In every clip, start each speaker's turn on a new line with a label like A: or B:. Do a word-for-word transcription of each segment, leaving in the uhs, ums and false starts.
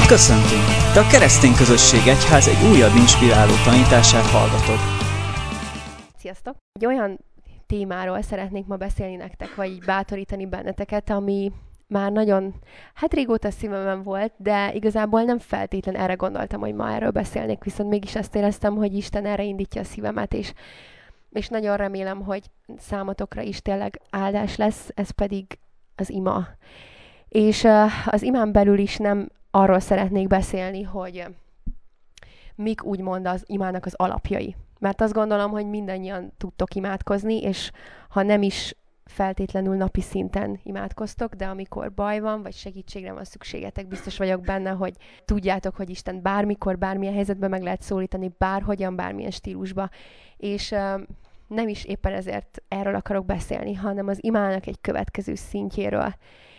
A: Köszöntünk! Te a Keresztény Közösség Egyház egy újabb inspiráló tanítását hallgatod.
B: Sziasztok! Egy olyan témáról szeretnék ma beszélni nektek, vagy így bátorítani benneteket, ami már nagyon, hát régóta szívemen volt, de igazából nem feltétlen erre gondoltam, hogy ma erről beszélnék, viszont mégis azt éreztem, hogy Isten erre indítja a szívemet, és, és nagyon remélem, hogy számotokra is tényleg áldás lesz, ez pedig az ima. És uh, az imán belül is nem arról szeretnék beszélni, hogy mik úgymond az imának az alapjai. Mert azt gondolom, hogy mindannyian tudtok imádkozni, és ha nem is feltétlenül napi szinten imádkoztok, de amikor baj van, vagy segítségre van szükségetek, biztos vagyok benne, hogy tudjátok, hogy Isten bármikor, bármilyen helyzetben meg lehet szólítani, bárhogyan, bármilyen stílusba. És uh, nem is éppen ezért erről akarok beszélni, hanem az imának egy következő szintjéről.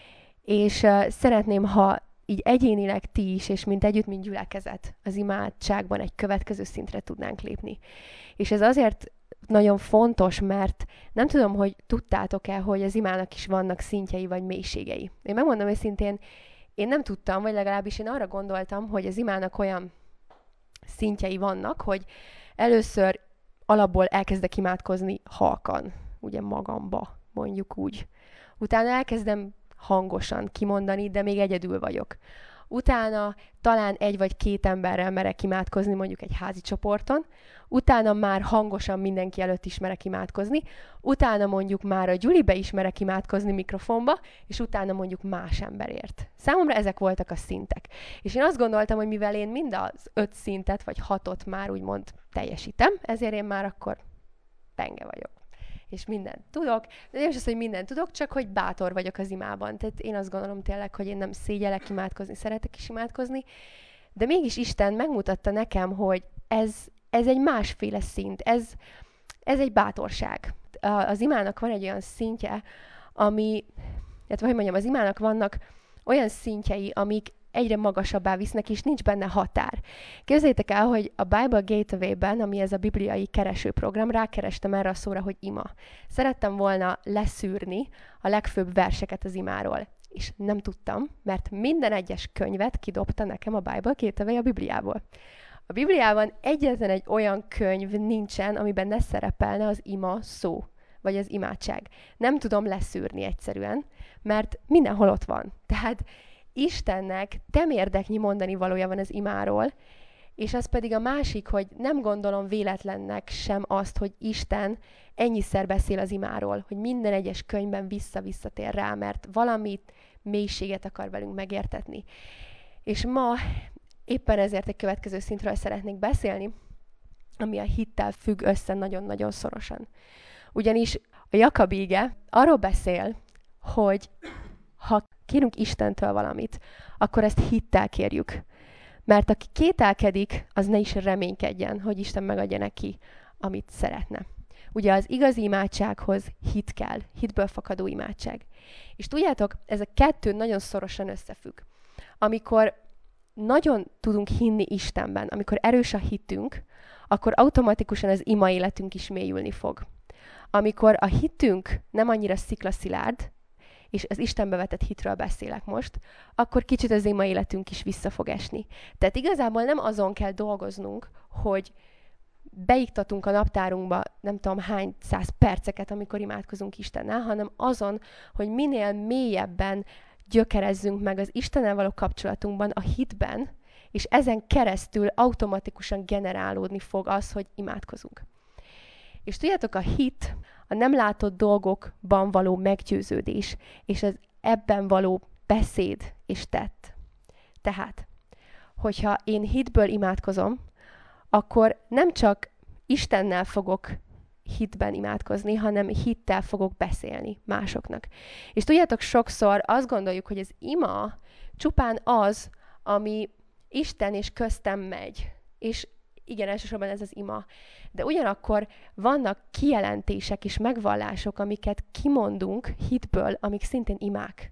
B: És uh, szeretném, ha így egyénileg ti is, és mint együtt, mint gyülekezet az imádságban egy következő szintre tudnánk lépni. És ez azért nagyon fontos, mert nem tudom, hogy tudtátok-e, hogy az imának is vannak szintjei vagy mélységei. Én megmondom őszintén, én nem tudtam, vagy legalábbis én arra gondoltam, hogy az imának olyan szintjei vannak, hogy először alapból elkezdek imádkozni halkan, ugye magamba, mondjuk úgy. Utána elkezdem hangosan kimondani, de még egyedül vagyok. Utána talán egy vagy két emberrel merek imádkozni, mondjuk egy házi csoporton. Utána már hangosan mindenki előtt is merek imádkozni. Utána mondjuk már a gyülibe is merek imádkozni mikrofonba, és utána mondjuk más emberért. Számomra ezek voltak a szintek. És én azt gondoltam, hogy mivel én mind az öt szintet, vagy hatot már úgymond teljesítem, ezért én már akkor penge vagyok. És mindent tudok, de nem is az, hogy mindent tudok, csak hogy bátor vagyok az imában. Tehát én azt gondolom tényleg, hogy én nem szégyellek imádkozni, szeretek is imádkozni, de mégis Isten megmutatta nekem, hogy ez, ez egy másféle szint, ez, ez egy bátorság. Az imának van egy olyan szintje, ami, hát hogy mondjam, az imának vannak olyan szintjei, amik egyre magasabbá visznek, és nincs benne határ. Képzeljétek el, hogy a Bible Gateway-ben, ami ez a bibliai keresőprogram, rákerestem erre a szóra, hogy ima. Szerettem volna leszűrni a legfőbb verseket az imáról, és nem tudtam, mert minden egyes könyvet kidobta nekem a Bible Gateway a Bibliából. A Bibliában egyetlen egy olyan könyv nincsen, amiben ne szerepelne az ima szó, vagy az imádság. Nem tudom leszűrni egyszerűen, mert mindenhol ott van. Tehát Istennek temérdeknyi mondani valója van az imáról, és az pedig a másik, hogy nem gondolom véletlennek sem azt, hogy Isten ennyiszer beszél az imáról, hogy minden egyes könyvben vissza-visszatér rá, mert valamit mélységet akar velünk megértetni. És ma éppen ezért egy következő szintről szeretnék beszélni, ami a hittel függ össze nagyon-nagyon szorosan. Ugyanis a Jakab íge arról beszél, hogy ha kérünk Istentől valamit, akkor ezt hittel kérjük. Mert aki kételkedik, az ne is reménykedjen, hogy Isten megadja neki, amit szeretne. Ugye az igazi imádsághoz hit kell, hitből fakadó imádság. És tudjátok, ez a kettő nagyon szorosan összefügg. Amikor nagyon tudunk hinni Istenben, amikor erős a hitünk, akkor automatikusan az ima életünk is mélyülni fog. Amikor a hitünk nem annyira sziklaszilárd, és az Istenbe vetett hitről beszélek most, akkor kicsit az ima életünk is vissza fog esni. Tehát igazából nem azon kell dolgoznunk, hogy beiktatunk a naptárunkba nem tudom hány száz perceket, amikor imádkozunk Istennel, hanem azon, hogy minél mélyebben gyökerezzünk meg az Istennel való kapcsolatunkban, a hitben, és ezen keresztül automatikusan generálódni fog az, hogy imádkozunk. És tudjátok, a hit a nem látott dolgokban való meggyőződés, és az ebben való beszéd és tett. Tehát, hogyha én hitből imádkozom, akkor nem csak Istennel fogok hitben imádkozni, hanem hittel fogok beszélni másoknak. És tudjátok, sokszor azt gondoljuk, hogy az ima csupán az, ami Isten és köztem megy. És igen, elsősorban ez az ima. De ugyanakkor vannak kijelentések és megvallások, amiket kimondunk hitből, amik szintén imák.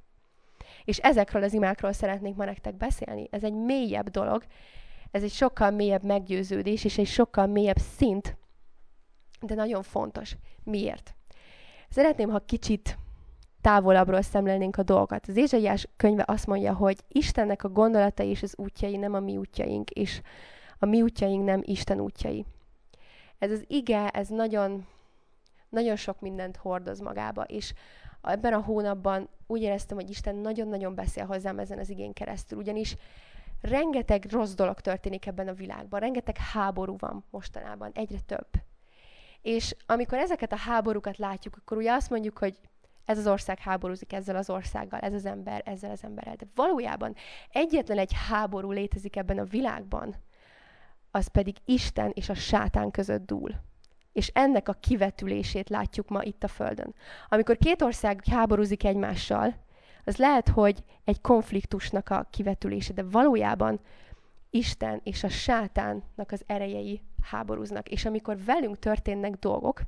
B: És ezekről az imákról szeretnék ma nektek beszélni. Ez egy mélyebb dolog, ez egy sokkal mélyebb meggyőződés, és egy sokkal mélyebb szint, de nagyon fontos. Miért? Szeretném, ha kicsit távolabbról szemlélnénk a dolgokat. Az Ézsaiás könyve azt mondja, hogy Istennek a gondolatai és az útjai nem a mi útjaink, és a mi útjaink nem Isten útjai. Ez az ige, ez nagyon, nagyon sok mindent hordoz magába, és ebben a hónapban úgy éreztem, hogy Isten nagyon-nagyon beszél hozzám ezen az igén keresztül, ugyanis rengeteg rossz dolog történik ebben a világban, rengeteg háború van mostanában, egyre több. És amikor ezeket a háborúkat látjuk, akkor ugye azt mondjuk, hogy ez az ország háborúzik ezzel az országgal, ez az ember ezzel az emberrel. De valójában egyetlen egy háború létezik ebben a világban, az pedig Isten és a sátán között dúl. És ennek a kivetülését látjuk ma itt a Földön. Amikor két ország háborúzik egymással, az lehet, hogy egy konfliktusnak a kivetülése, de valójában Isten és a sátánnak az erejei háborúznak. És amikor velünk történnek dolgok,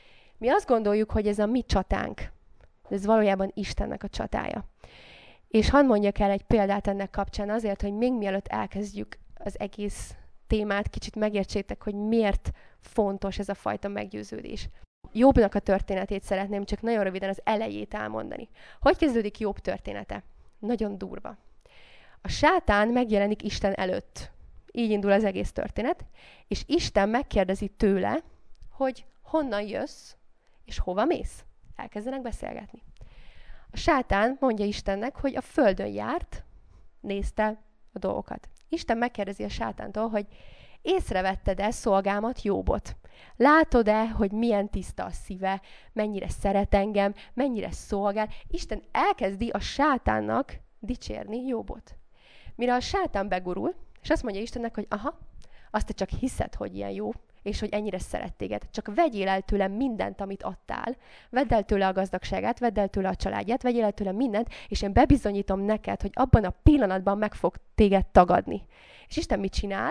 B: mi azt gondoljuk, hogy ez a mi csatánk, de ez valójában Istennek a csatája. És hadd mondjak el egy példát ennek kapcsán azért, hogy még mielőtt elkezdjük az egész témát, kicsit megértsétek, hogy miért fontos ez a fajta meggyőződés. Jobbnak a történetét szeretném csak nagyon röviden az elejét elmondani. Hogy kezdődik Jobb története? Nagyon durva. A sátán megjelenik Isten előtt. Így indul az egész történet, és Isten megkérdezi tőle, hogy honnan jössz, és hova mész. Elkezdenek beszélgetni. A sátán mondja Istennek, hogy a földön járt, nézte a dolgokat. Isten megkérdezi a sátántól, hogy észrevetted-e szolgámat, Jobbot? Látod-e, hogy milyen tiszta a szíve, mennyire szeret engem, mennyire szolgál? Isten elkezdi a sátánnak dicsérni Jobbot. Mire a sátán begurul, és azt mondja Istennek, hogy aha, azt te csak hiszed, hogy ilyen jó, és hogy ennyire szeret téged. Csak vegyél el tőle mindent, amit adtál. Vedd el tőle a gazdagságát, vedd el tőle a családját, vegyél el tőle mindent, és én bebizonyítom neked, hogy abban a pillanatban meg fog téged tagadni. És Isten mit csinál?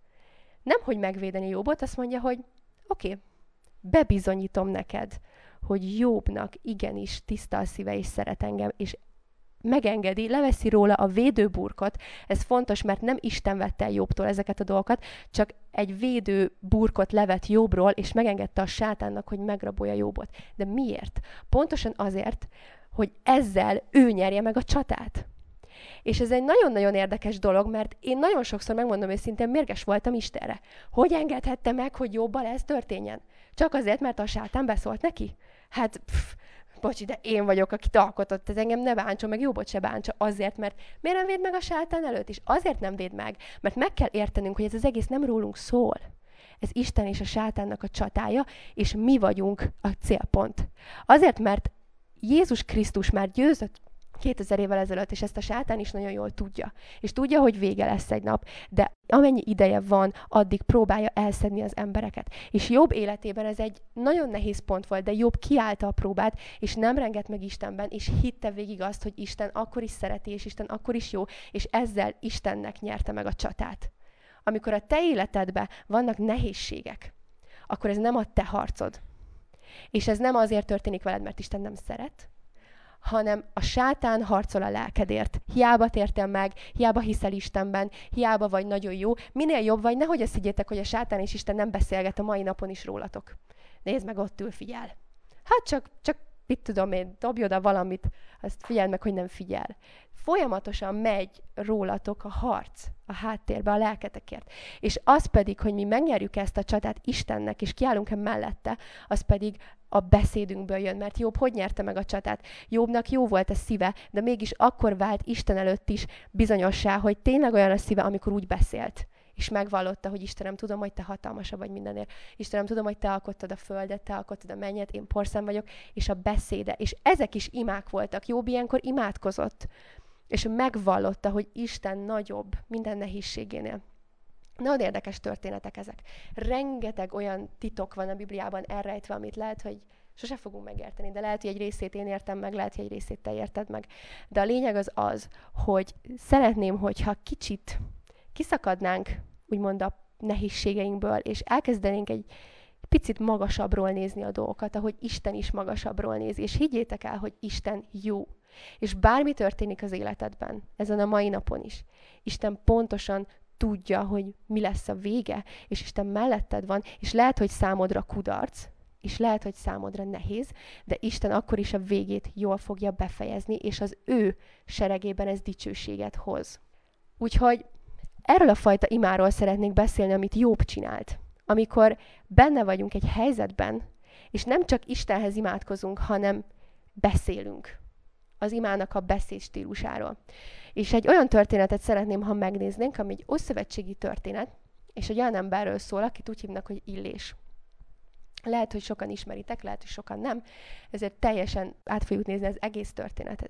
B: Nem, hogy megvédeni Jobbot, azt mondja, hogy oké, okay, bebizonyítom neked, hogy Jobbnak igenis tiszta a szíve, és szeret engem, és megengedi, leveszi róla a védőburkot. Ez fontos, mert nem Isten vette el Jobbtól ezeket a dolgokat, csak egy védőburkot levet Jobbról, és megengedte a sátánnak, hogy megrabolja Jobbot. De miért? Pontosan azért, hogy ezzel ő nyerje meg a csatát. És ez egy nagyon-nagyon érdekes dolog, mert én nagyon sokszor megmondom őszintén, mérges voltam Istenre. Hogy engedhette meg, hogy Jobbal ez történjen? Csak azért, mert a sátán beszólt neki? Hát, pff, bocsi, de én vagyok, akit alkotott, ez engem ne bántson, meg Jobbot se bántsa azért, mert miért nem véd meg a sátán előtt? És azért nem véd meg, mert meg kell értenünk, hogy ez az egész nem rólunk szól. Ez Isten és a sátánnak a csatája, és mi vagyunk a célpont. Azért, mert Jézus Krisztus már győzött kétezer évvel ezelőtt, és ezt a sátán is nagyon jól tudja. És tudja, hogy vége lesz egy nap, de amennyi ideje van, addig próbálja elszedni az embereket. És Jobb életében ez egy nagyon nehéz pont volt, de Jobb kiállta a próbát, és nem rengett meg Istenben, és hitte végig azt, hogy Isten akkor is szereti, és Isten akkor is jó, és ezzel Istennek nyerte meg a csatát. Amikor a te életedben vannak nehézségek, akkor ez nem a te harcod. És ez nem azért történik veled, mert Isten nem szeret, hanem a sátán harcol a lelkedért. Hiába tértél meg, hiába hiszel Istenben, hiába vagy nagyon jó. Minél jobb vagy, nehogy azt higgyétek, hogy a sátán és Isten nem beszélget a mai napon is rólatok. Nézd meg, ott ül, figyel. Hát csak, csak mit tudom én, dobj oda valamit, azt figyeld meg, hogy nem figyel. Folyamatosan megy rólatok a harc a háttérbe, a lelketekért. És az pedig, hogy mi megnyerjük ezt a csatát Istennek, és kiállunk-e mellette, az pedig a beszédünkből jön, mert Jobb hogy nyerte meg a csatát? Jobbnak jó volt a szíve, de mégis akkor vált Isten előtt is bizonyossá, hogy tényleg olyan a szíve, amikor úgy beszélt. És megvallotta, hogy Istenem, tudom, hogy te hatalmasabb vagy mindenért. Istenem, tudom, hogy te alkottad a földet, te alkottad a mennyet, én porszem vagyok, és a beszéde. És ezek is imák voltak. Jobb ilyenkor imádkozott. És megvallotta, hogy Isten nagyobb minden nehézségénél. Nagyon érdekes történetek ezek. Rengeteg olyan titok van a Bibliában elrejtve, amit lehet, hogy sose fogunk megérteni, de lehet, hogy egy részét én értem meg, lehet, hogy egy részét te érted meg. De a lényeg az az, hogy szeretném, hogyha kicsit kiszakadnánk, úgymond a nehézségeinkből, és elkezdenénk egy picit magasabbról nézni a dolgokat, ahogy Isten is magasabbról nézi. És higgyétek el, hogy Isten jó. És bármi történik az életedben, ezen a mai napon is, Isten pontosan tudja, hogy mi lesz a vége, és Isten melletted van, és lehet, hogy számodra kudarc, és lehet, hogy számodra nehéz, de Isten akkor is a végét jól fogja befejezni, és az ő seregében ez dicsőséget hoz. Úgyhogy erről a fajta imáról szeretnék beszélni, amit Jobb csinált. Amikor benne vagyunk egy helyzetben, és nem csak Istenhez imádkozunk, hanem beszélünk az imának a beszéd stílusáról. És egy olyan történetet szeretném, ha megnéznénk, ami egy ószövetségi történet, és egy olyan emberről szól, akit úgy hívnak, hogy Illés. Lehet, hogy sokan ismeritek, lehet, hogy sokan nem, ezért teljesen át fogjuk nézni az egész történetet.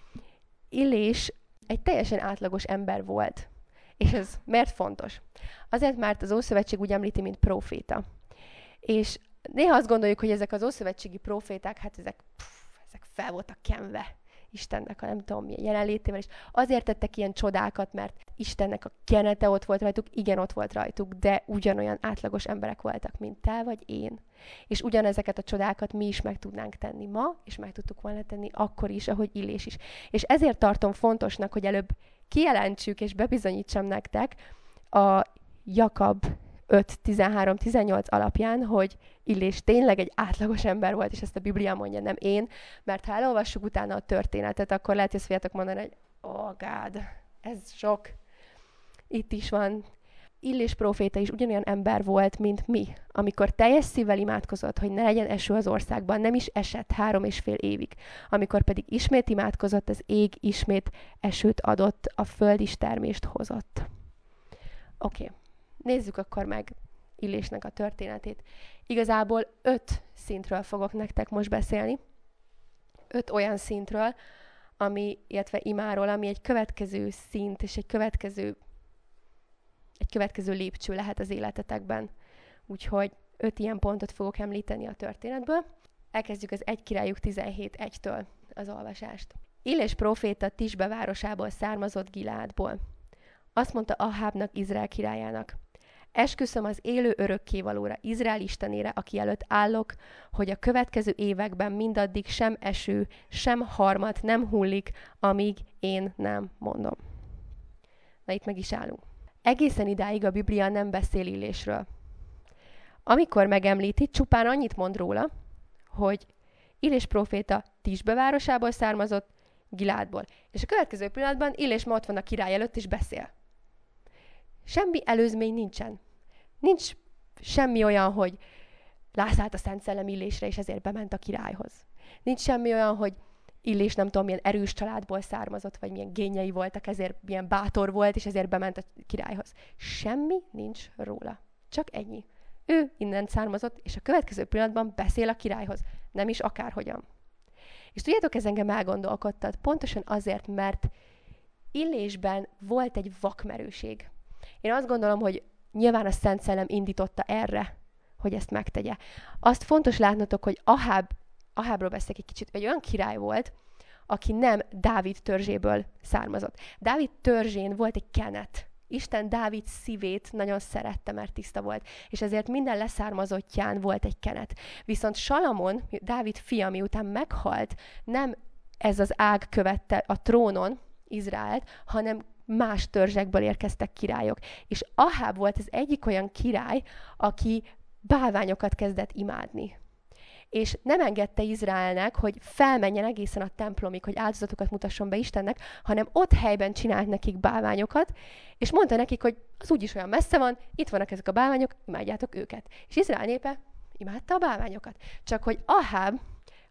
B: Illés egy teljesen átlagos ember volt. És ez miért fontos? Azért, mert az Ószövetség úgy említi, mint próféta. És néha azt gondoljuk, hogy ezek az ószövetségi próféták, hát ezek, pff, ezek fel voltak kenve Istennek a nem tudom milyen jelenlétével, és azért tettek ilyen csodákat, mert Istennek a kenete ott volt rajtuk, igen, ott volt rajtuk, de ugyanolyan átlagos emberek voltak, mint te vagy én. És ugyanezeket a csodákat mi is meg tudnánk tenni ma, és meg tudtuk volna tenni akkor is, ahogy Illés is. És ezért tartom fontosnak, hogy előbb kijelentsük és bebizonyítsam nektek a Jakab öt tizenhárom tizennyolc alapján, hogy Illés tényleg egy átlagos ember volt, és ezt a Biblia mondja, nem én, mert ha elolvassuk utána a történetet, akkor lehet, hogy ezt fogjátok mondani, hogy oh God, ez sok. Itt is van. Illés próféta is ugyanolyan ember volt, mint mi, amikor teljes szívvel imádkozott, hogy ne legyen eső az országban, nem is esett három és fél évig. Amikor pedig ismét imádkozott, az ég ismét esőt adott, a föld is termést hozott. Oké, okay. Nézzük akkor meg Illésnek a történetét. Igazából öt szintről fogok nektek most beszélni. Öt olyan szintről, ami, illetve imáról, ami egy következő szint és egy következő egy következő lépcső lehet az életetekben. Úgyhogy öt ilyen pontot fogok említeni a történetből. Elkezdjük az egy Királyok tizenhét egytől az olvasást. Illés próféta Tisbe városából származott Gileádból. Azt mondta Ahábnak, Izrael királyának: esküszöm az élő örökkévalóra, Izrael istenére, aki előtt állok, hogy a következő években mindaddig sem eső, sem harmat nem hullik, amíg én nem mondom. Na, itt meg is állunk. Egészen idáig a Biblia nem beszél Illésről. Amikor megemlíti, csupán annyit mond róla, hogy Illés próféta Tisbe városából származott, Gileádból. És a következő pillanatban Illés ma ott van a király előtt, és beszél. Semmi előzmény nincsen. Nincs semmi olyan, hogy lászállt a Szent Szellem Illésre, és ezért bement a királyhoz. Nincs semmi olyan, hogy Illés nem tudom, milyen erős családból származott, vagy milyen génjei voltak, ezért milyen bátor volt, és ezért bement a királyhoz. Semmi nincs róla. Csak ennyi. Ő innen származott, és a következő pillanatban beszél a királyhoz. Nem is akárhogyan. És tudjátok, ez engem elgondolkodtat, pontosan azért, mert Illésben volt egy vakmerőség. Én azt gondolom, hogy nyilván a Szent Szellem indította erre, hogy ezt megtegye. Azt fontos látnotok, hogy Aháb, Ahábról beszélek egy kicsit, egy olyan király volt, aki nem Dávid törzséből származott. Dávid törzsén volt egy kenet. Isten Dávid szívét nagyon szerette, mert tiszta volt, és ezért minden leszármazottján volt egy kenet. Viszont Salamon, Dávid fia, miután meghalt, nem ez az ág követte a trónon Izraelt, hanem más törzsekből érkeztek királyok. És Aháb volt az egyik olyan király, aki bálványokat kezdett imádni. És nem engedte Izraelnek, hogy felmenjen egészen a templomig, hogy áldozatokat mutasson be Istennek, hanem ott helyben csinált nekik bálványokat, és mondta nekik, hogy az úgyis olyan messze van, itt vannak ezek a bálványok, imádjátok őket. És Izrael népe imádta a bálványokat. Csak hogy Aháb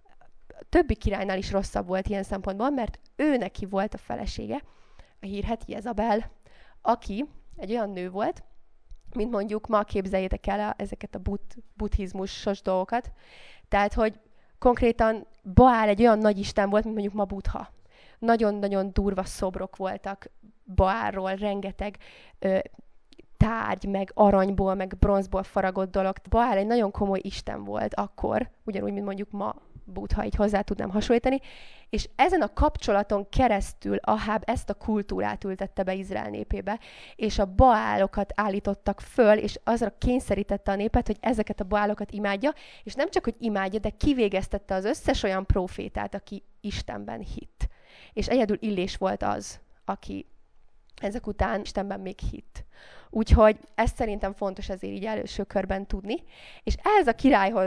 B: többi királynál is rosszabb volt ilyen szempontból, mert ő neki volt a felesége, a hírhedt Jezabel, aki egy olyan nő volt, mint mondjuk ma képzeljétek el a, ezeket a but, buddhizmusos dolgokat. Tehát, hogy konkrétan Baál egy olyan nagy isten volt, mint mondjuk ma Buddha. Nagyon-nagyon durva szobrok voltak Baálról, rengeteg ö, tárgy, meg aranyból, meg bronzból faragott dolog. Baál egy nagyon komoly isten volt akkor, ugyanúgy, mint mondjuk ma Buddha, így hozzá tudnám hasonlítani, és ezen a kapcsolaton keresztül Aháb ezt a kultúrát ültette be Izrael népébe, és a baálokat állítottak föl, és azra kényszerítette a népet, hogy ezeket a baálokat imádja, és nem csak, hogy imádja, de kivégeztette az összes olyan prófétát, aki Istenben hitt. És egyedül Illés volt az, aki ezek után Istenben még hitt. Úgyhogy ezt szerintem fontos azért így előső körben tudni, és ehhez a királyhoz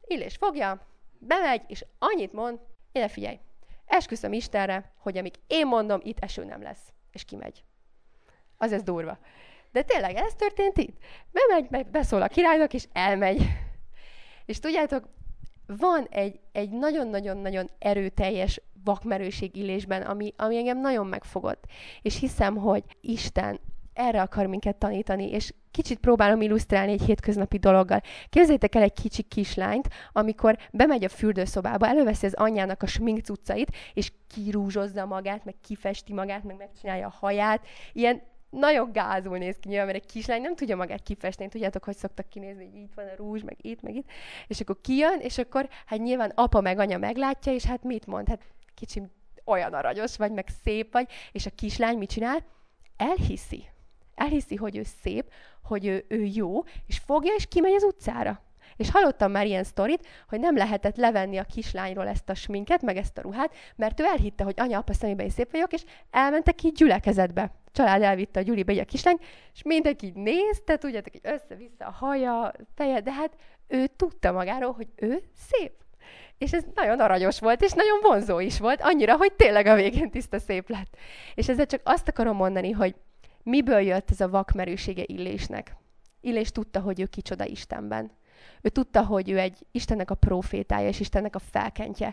B: Illés fogja, bemegy, és annyit mond, én figyelj, esküszöm Istenre, hogy amíg én mondom, itt eső nem lesz. És kimegy. Az ez durva. De tényleg ez történt itt. Bemegy, beszól a királynak, és elmegy. És tudjátok, van egy, egy nagyon-nagyon-nagyon erőteljes vakmerőség Illésben, ami, ami engem nagyon megfogott. És hiszem, hogy Isten erre akar minket tanítani, és kicsit próbálom illusztrálni egy hétköznapi dologgal. Képzeljétek el egy kicsi kislányt, amikor bemegy a fürdőszobába, előveszi az anyjának a smink cuccait, és kirúzsozza magát, meg kifesti magát, meg megcsinálja a haját. Ilyen nagyon gázul néz ki nyilván, mert egy kislány nem tudja magát kifesteni. Tudjátok, hogy szoktak kinézni, hogy itt van a rúzs, meg itt, meg itt. És akkor kijön, és akkor hát nyilván apa meg anya meglátja, és hát mit mond? Hát kicsi olyan aranyos vagy, meg szép vagy, és a kislány mit csinál? Elhiszi. Elhiszi, hogy ő szép, hogy ő, ő jó, és fogja, és kimegy az utcára. És hallottam már ilyen sztorit, hogy nem lehetett levenni a kislányról ezt a sminket, meg ezt a ruhát, mert ő elhitte, hogy anya, apa szemében is szép vagyok, és elmentek ki gyülekezetbe. A család elvitte a Gyulibe egy a kislány, és mindenki így nézte, tudjátok, hogy össze-vissza a haja, feje, de hát ő tudta magáról, hogy ő szép. És ez nagyon aranyos volt, és nagyon vonzó is volt, annyira, hogy tényleg a végén tiszta szép lett. És ezzel csak azt akarom mondani, hogy miből jött ez a vakmerősége Illésnek? Illés tudta, hogy ő kicsoda Istenben. Ő tudta, hogy ő egy Istennek a prófétája, és Istennek a felkentje.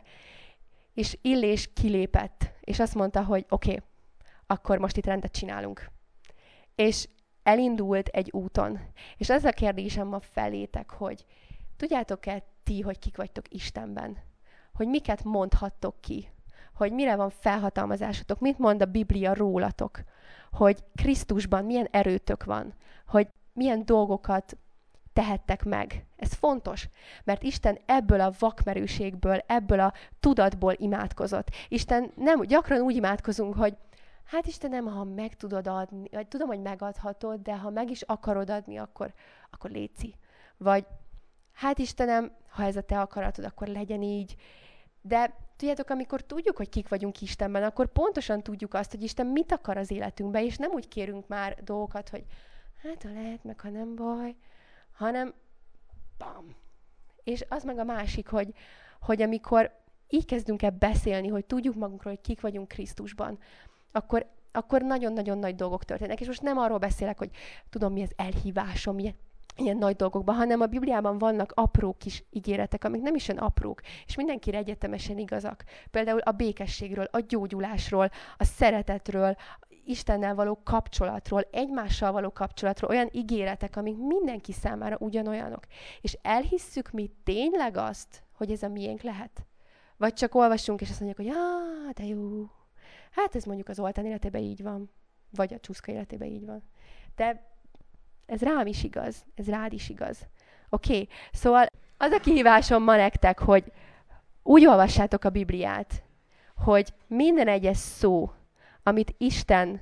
B: És Illés kilépett, és azt mondta, hogy oké, okay, akkor most itt rendet csinálunk. És elindult egy úton. És ez a kérdésem ma felétek, hogy tudjátok-e ti, hogy kik vagytok Istenben? Hogy miket mondhattok ki? Hogy mire van felhatalmazásotok? Mit mond a Biblia rólatok? Hogy Krisztusban milyen erőtök van? Hogy milyen dolgokat tehettek meg. Ez fontos, mert Isten ebből a vakmerőségből, ebből a tudatból imádkozott. Isten nem, gyakran úgy imádkozunk, hogy hát Istenem, ha meg tudod adni, vagy tudom, hogy megadhatod, de ha meg is akarod adni, akkor, akkor léci. Vagy hát Istenem, ha ez a te akaratod, akkor legyen így. De tudjátok, amikor tudjuk, hogy kik vagyunk Istenben, akkor pontosan tudjuk azt, hogy Isten mit akar az életünkben, és nem úgy kérünk már dolgokat, hogy hát ha lehet, meg ha nem baj, hanem bam. És az meg a másik, hogy, hogy amikor így kezdünk el beszélni, hogy tudjuk magunkról, hogy kik vagyunk Krisztusban, akkor, akkor nagyon-nagyon nagy dolgok történnek. És most nem arról beszélek, hogy tudom, mi az elhívásom, milyen ilyen nagy dolgokban, hanem a Bibliában vannak apró kis ígéretek, amik nem is olyan aprók, és mindenkire egyetemesen igazak. Például a békességről, a gyógyulásról, a szeretetről, Istennel való kapcsolatról, egymással való kapcsolatról, olyan ígéretek, amik mindenki számára ugyanolyanok. És elhisszük mi tényleg azt, hogy ez a miénk lehet? Vagy csak olvassunk, és azt mondjuk, hogy ah, de jó. Hát ez mondjuk az Oltán életében így van. Vagy a Csuszka életében így van. De ez rám is igaz, ez rád is igaz. Oké, okay. Szóval az a kihívásom ma nektek, hogy úgy olvassátok a Bibliát, hogy minden egyes szó, amit Isten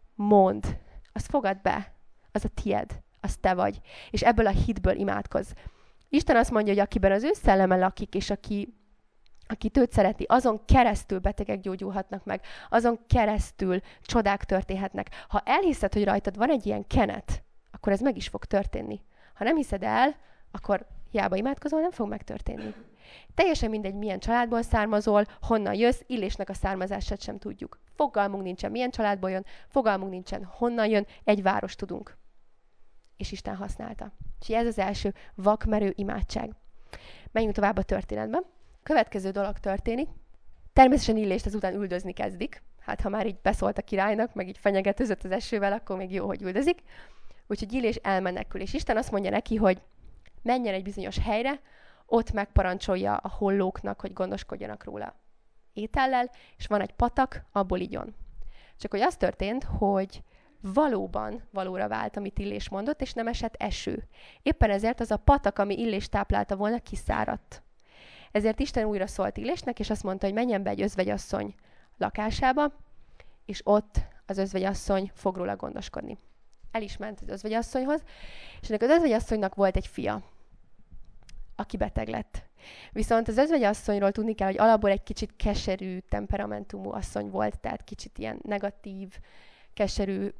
B: mond, azt fogad be, az a tied, az te vagy, és ebből a hitből imádkozz. Isten azt mondja, hogy akiben az ő szelleme lakik, és aki, aki őt szereti, azon keresztül betegek gyógyulhatnak meg, azon keresztül csodák történhetnek. Ha elhiszed, hogy rajtad van egy ilyen kenet, akkor ez meg is fog történni. Ha nem hiszed el, akkor hiába imádkozol, nem fog megtörténni. Teljesen mindegy, milyen családból származol, honnan jössz, Illésnek a származását sem tudjuk. Fogalmunk nincsen, milyen családból jön, fogalmunk nincsen, honnan jön, egy város tudunk. És Isten használta. És ez az első vakmerő imádság. Menjünk tovább a történetbe. Következő dolog történik. Természetesen Illést ezután üldözni kezdik. Hát ha már így beszólt a királynak, meg így fenyegetőzött az esővel, akkor még jó, hogy üldözik. Úgyhogy Illés elmenekül, és Isten azt mondja neki, hogy menjen egy bizonyos helyre, ott megparancsolja a hollóknak, hogy gondoskodjanak róla étellel, és van egy patak, abból igyon. Csak hogy az történt, hogy valóban valóra vált, amit Illés mondott, és nem esett eső. Éppen ezért az a patak, ami Illés táplálta volna, kiszáradt. Ezért Isten újra szólt Illésnek, és azt mondta, hogy menjen be egy özvegyasszony lakásába, és ott az özvegyasszony fog róla gondoskodni. El is ment az özvegyasszonyhoz, és ennek az özvegyasszonynak volt egy fia, aki beteg lett. Viszont az özvegyasszonyról tudni kell, hogy alapból egy kicsit keserű temperamentumú asszony volt, tehát kicsit ilyen negatív, keserű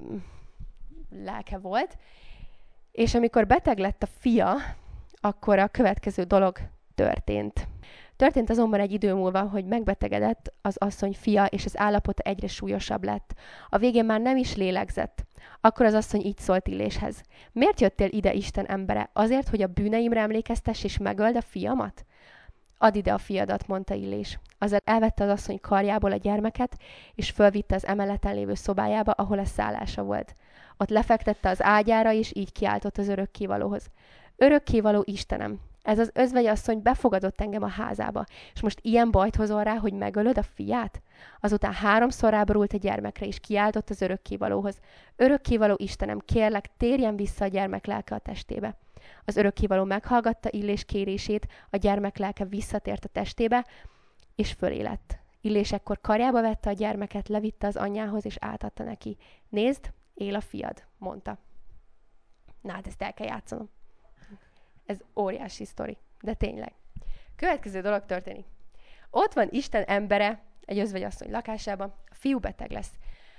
B: lelke volt. És amikor beteg lett a fia, akkor a következő dolog történt. Történt azonban egy idő múlva, hogy megbetegedett az asszony fia, és az állapota egyre súlyosabb lett. A végén már nem is lélegzett. Akkor az asszony így szólt Illéshez. Miért jöttél ide, Isten embere? Azért, hogy a bűneimre emlékeztess, és megöld a fiamat? Add ide a fiadat, mondta Illés. Azzal elvette az asszony karjából a gyermeket, és fölvitte az emeleten lévő szobájába, ahol a szállása volt. Ott lefektette az ágyára, és így kiáltott az örökkévalóhoz. Örökkévaló Istenem! Ez az özvegyasszony befogadott engem a házába, és most ilyen bajt hozol rá, hogy megölöd a fiát? Azután háromszor ráborult a gyermekre, és kiáltott az örökkévalóhoz. Örökkévaló Istenem, kérlek, térjen vissza a gyermek lelke a testébe. Az örökkévaló meghallgatta Illés kérését, a gyermek lelke visszatért a testébe, és fölé lett. Illés ekkor karjába vette a gyermeket, levitte az anyjához, és átadta neki. Nézd, él a fiad, mondta. Na, hát ezt el kell játszanom. Ez óriási sztori, de tényleg. Következő dolog történik. Ott van Isten embere egy özvegyasszony lakásában, a fiú beteg lesz.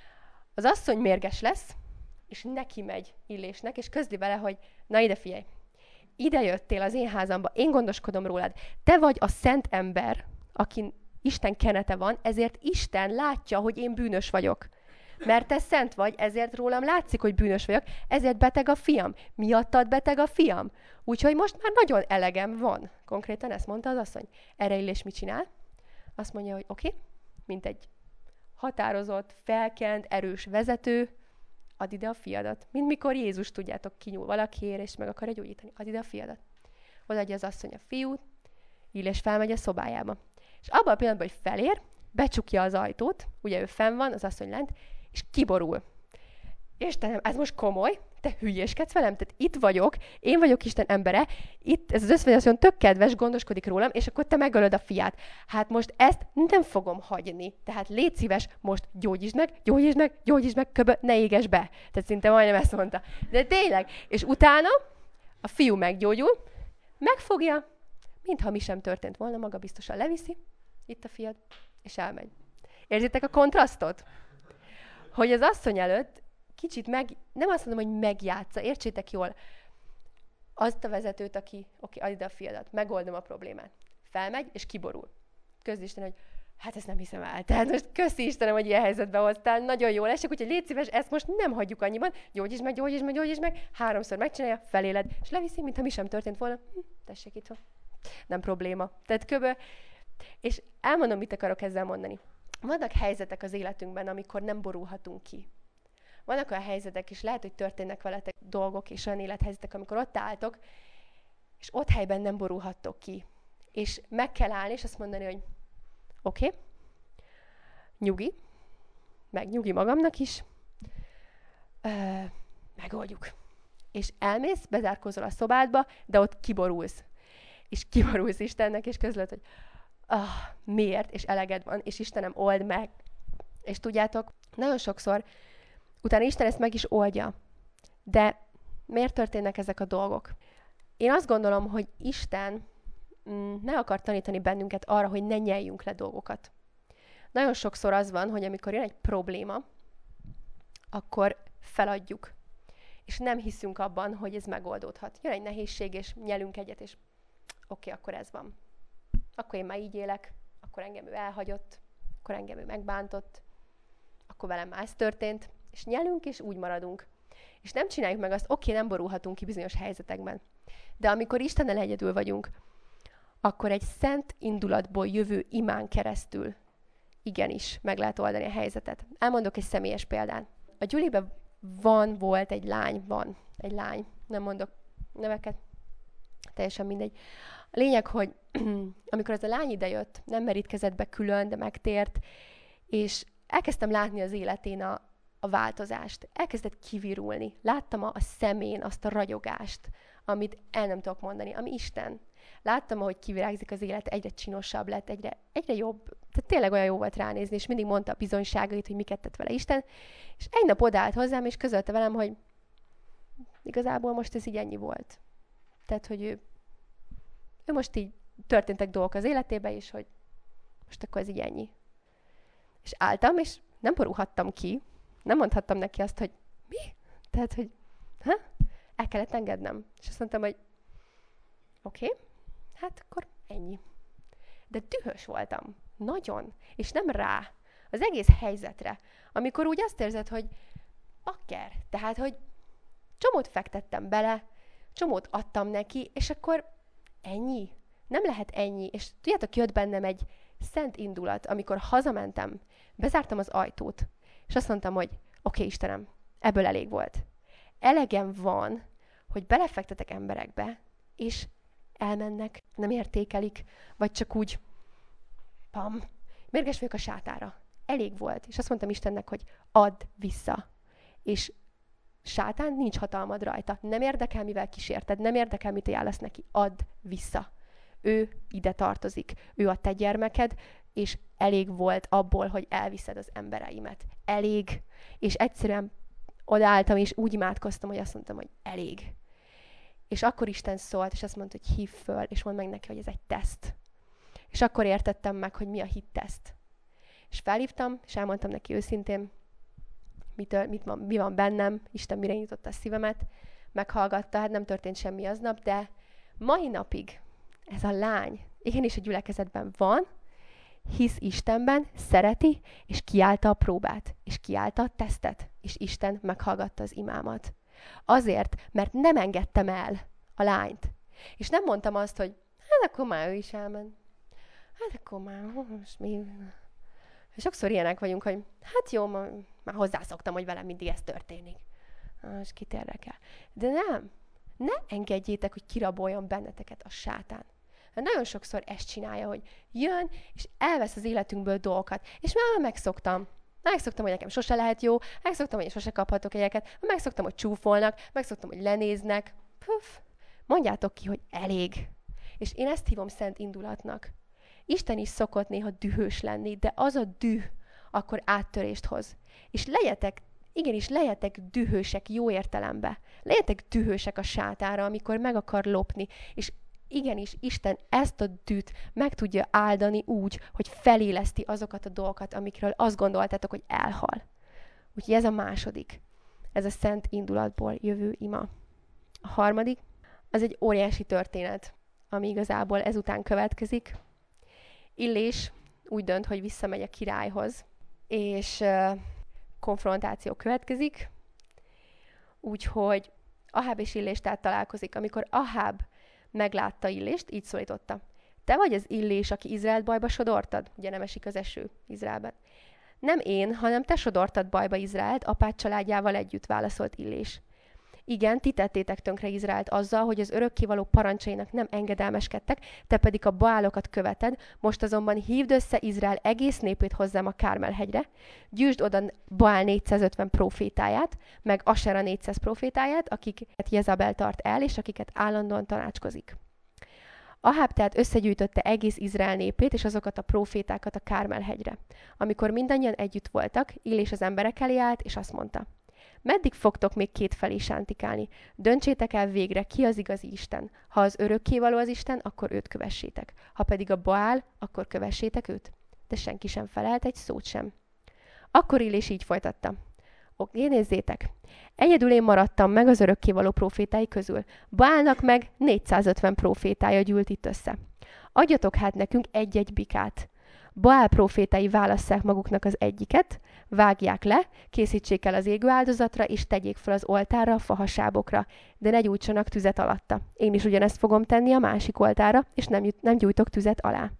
B: Az asszony mérges lesz, és neki megy Illésnek, és közli vele, hogy na ide figyelj, ide jöttél az én házamba, én gondoskodom rólad. Te vagy a szent ember, akin Isten kenete van, ezért Isten látja, hogy én bűnös vagyok. Mert te szent vagy, ezért rólam látszik, hogy bűnös vagyok, ezért beteg a fiam. Miattad beteg a fiam. Úgyhogy most már nagyon elegem van. Konkrétan ezt mondta az asszony. Erre Illés mit csinál? Azt mondja, hogy oké, okay, mint egy határozott, felkent, erős vezető, add ide a fiadat. Mint mikor Jézus, tudjátok, kinyúl valakiért, és meg akarja gyógyítani. Add ide a fiadat. Odaadja az asszony a fiút, Illés felmegy a szobájába. És abban a pillanatban, hogy felér, becsukja az ajtót, ugye ő fenn van, az asszony lent, és kiborul. Istenem, ez most komoly? Te hülyéskedsz velem? Tehát itt vagyok, én vagyok Isten embere, itt ez az özvegyasszony tök kedves, gondoskodik rólam, és akkor te megölöd a fiát. Hát most ezt nem fogom hagyni. Tehát légy szíves, most gyógyítsd meg, gyógyítsd meg, gyógyítsd meg, köbö, ne éges be. Tehát szinte majdnem ezt mondta. De tényleg. És utána a fiú meggyógyul, megfogja, mintha mi sem történt volna, maga biztosan leviszi, itt a fiad, és elmegy. Érzitek a kontrasztot? Hogy az asszony előtt kicsit meg, nem azt mondom, hogy megjátsza, értsétek jól, azt a vezetőt, aki, oké, add ide a fiadat, megoldom a problémát. Felmegy, és kiborul. Közli Isten, hogy hát ezt nem hiszem el. Tehát most köszi Istenem, hogy ilyen helyzetbe hoztál, nagyon jól esik, úgyhogy légy szíves, ezt most nem hagyjuk annyiban, gyógyítsd meg, gyógyítsd meg, gyógyítsd meg, háromszor megcsinálja, feléled, és leviszi, mintha mi sem történt volna. Hm, tessék itt van. Nem probléma. Tehát köbö. És elmondom, mit akarok ezzel mondani. Vannak helyzetek az életünkben, amikor nem borulhatunk ki. Vannak olyan helyzetek, és lehet, hogy történnek veletek dolgok, és olyan élethelyzetek, amikor ott álltok, és ott helyben nem borulhattok ki. És meg kell állni, és azt mondani, hogy oké, okay, nyugi, meg nyugi magamnak is, ö, megoldjuk. És elmész, bezárkózol a szobádba, de ott kiborulsz. És kiborulsz Istennek, és közlöd, hogy ah, miért, és eleged van, és Istenem, old meg. És tudjátok, nagyon sokszor utána Isten ezt meg is oldja. De miért történnek ezek a dolgok? Én azt gondolom, hogy Isten mm, ne akar tanítani bennünket arra, hogy ne nyeljünk le dolgokat. Nagyon sokszor az van, hogy amikor jön egy probléma, akkor feladjuk. És nem hiszünk abban, hogy ez megoldódhat. Jön egy nehézség, és nyelünk egyet, és oké, okay, akkor ez van. Akkor én már így élek, akkor engem ő elhagyott, akkor engem ő megbántott, akkor velem már ez történt, és nyelünk, és úgy maradunk. És nem csináljuk meg azt, oké, okay, nem borulhatunk ki bizonyos helyzetekben. De amikor Istennel egyedül vagyunk, akkor egy szent indulatból jövő imán keresztül igenis meg lehet oldani a helyzetet. Elmondok egy személyes példát. A Gyuliben van, volt egy lány, van egy lány, nem mondok neveket, teljesen mindegy. A lényeg, hogy amikor ez a lány idejött, nem merítkezett be külön, de megtért, és elkezdtem látni az életén a, a változást. Elkezdett kivirulni. Láttam a, a szemén azt a ragyogást, amit el nem tudok mondani, ami Isten. Láttam, ahogy kivirágzik az élet, egyre csinosabb lett, egyre, egyre jobb. Tehát tényleg olyan jó volt ránézni, és mindig mondta a bizonyságait, hogy miket tett vele Isten. És egy nap odállt hozzám, és közölte velem, hogy igazából most ez így ennyi volt. Tehát, hogy ő, ő most így történtek dolgok az életébe, és hogy most akkor ez így ennyi. És álltam, és nem borulhattam ki. Nem mondhattam neki azt, hogy mi? Tehát, hogy ha? El kellett engednem. És azt mondtam, hogy oké, okay, hát akkor ennyi. De dühös voltam. Nagyon. És nem rá. Az egész helyzetre. Amikor úgy azt érzed, hogy bakker. Tehát, hogy csomót fektettem bele, csomót adtam neki, és akkor ennyi. Nem lehet ennyi. És tudjátok, jött bennem egy szent indulat, amikor hazamentem, bezártam az ajtót, és azt mondtam, hogy oké, okay, Istenem, ebből elég volt. Elegem van, hogy belefektetek emberekbe, és elmennek, nem értékelik, vagy csak úgy, pam, mérges vagyok a sátára. Elég volt. És azt mondtam Istennek, hogy add vissza. És sátán, nincs hatalmad rajta. Nem érdekel, mivel kísérted, nem érdekel, mit ajánlasz neki. Add vissza. Ő ide tartozik. Ő a te gyermeked, és elég volt abból, hogy elviszed az embereimet. Elég. És egyszerűen odaálltam, és úgy imádkoztam, hogy azt mondtam, hogy elég. És akkor Isten szólt, és azt mondta, hogy hívd föl, és mondd meg neki, hogy ez egy teszt. És akkor értettem meg, hogy mi a hitteszt. És felhívtam, és elmondtam neki őszintén, mitől, mit van, mi van bennem, Isten mire nyitotta a szívemet, meghallgatta, hát nem történt semmi aznap, de mai napig ez a lány igenis a gyülekezetben van, hisz Istenben, szereti, és kiállta a próbát, és kiállta a tesztet, és Isten meghallgatta az imámat. Azért, mert nem engedtem el a lányt. És nem mondtam azt, hogy hát akkor már ő is elment. Hát akkor már, most mi... Sokszor ilyenek vagyunk, hogy hát jó, ma, már hozzászoktam, hogy velem mindig ez történik. Most kit érdekel. De nem. Ne engedjétek, hogy kiraboljon benneteket a sátán. Mert nagyon sokszor ezt csinálja, hogy jön, és elvesz az életünkből dolgokat. És már megszoktam. Megszoktam, hogy nekem sose lehet jó, megszoktam, hogy én sose kaphatok egyeket, megszoktam, hogy csúfolnak, megszoktam, hogy lenéznek. Puff, mondjátok ki, hogy elég. És én ezt hívom szent indulatnak. Isten is szokott néha dühös lenni, de az a düh akkor áttörést hoz. És legyetek, igenis legyetek dühösek jó értelemben. Legyetek dühösek a sátára, amikor meg akar lopni. És igenis Isten ezt a düht meg tudja áldani úgy, hogy feléleszti azokat a dolgokat, amikről azt gondoltátok, hogy elhal. Úgyhogy ez a második. Ez a szent indulatból jövő ima. A harmadik, az egy óriási történet, ami igazából ezután következik. Illés úgy dönt, hogy visszamegy a királyhoz, és uh, konfrontáció következik, úgyhogy Aháb és Illés tehát találkozik. Amikor Aháb meglátta Illést, így szólította. Te vagy az Illés, aki Izraelt bajba sodortad? Ugye nem esik az eső Izraelben. Nem én, hanem te sodortad bajba Izraelt, apád családjával együtt, válaszolt Illés. Igen, ti tettétek tönkre Izraelt azzal, hogy az örökkévaló parancsainak nem engedelmeskedtek, te pedig a baálokat követed, most azonban hívd össze Izrael egész népét hozzám a Kármel-hegyre, gyűjtsd oda Baál négyszázötven profétáját, meg Asera négyszáz profétáját, akiket Jezabel tart el, és akiket állandóan tanácskozik. Aháb tehát összegyűjtötte egész Izrael népét és azokat a profétákat a Kármel-hegyre. Amikor mindannyian együtt voltak, Illés az emberek elé állt, és azt mondta: meddig fogtok még kétfelé sántikálni? Döntsétek el végre, ki az igazi Isten. Ha az örökkévaló az Isten, akkor őt kövessétek. Ha pedig a Baál, akkor kövessétek őt. De senki sem felelt egy szót sem. Akkor Illés így folytatta. Oké, nézzétek. Egyedül én maradtam meg az örökkévaló profétái közül. Baálnak meg négyszázötven profétája gyűlt itt össze. Adjatok hát nekünk egy-egy bikát. Baál profétái válasszák maguknak az egyiket, vágják le, készítsék el az égő áldozatra, és tegyék fel az oltárra a fahasábokra, de ne gyújtsanak tüzet alatta. Én is ugyanezt fogom tenni a másik oltárra, és nem, nem gyújtok tüzet alá.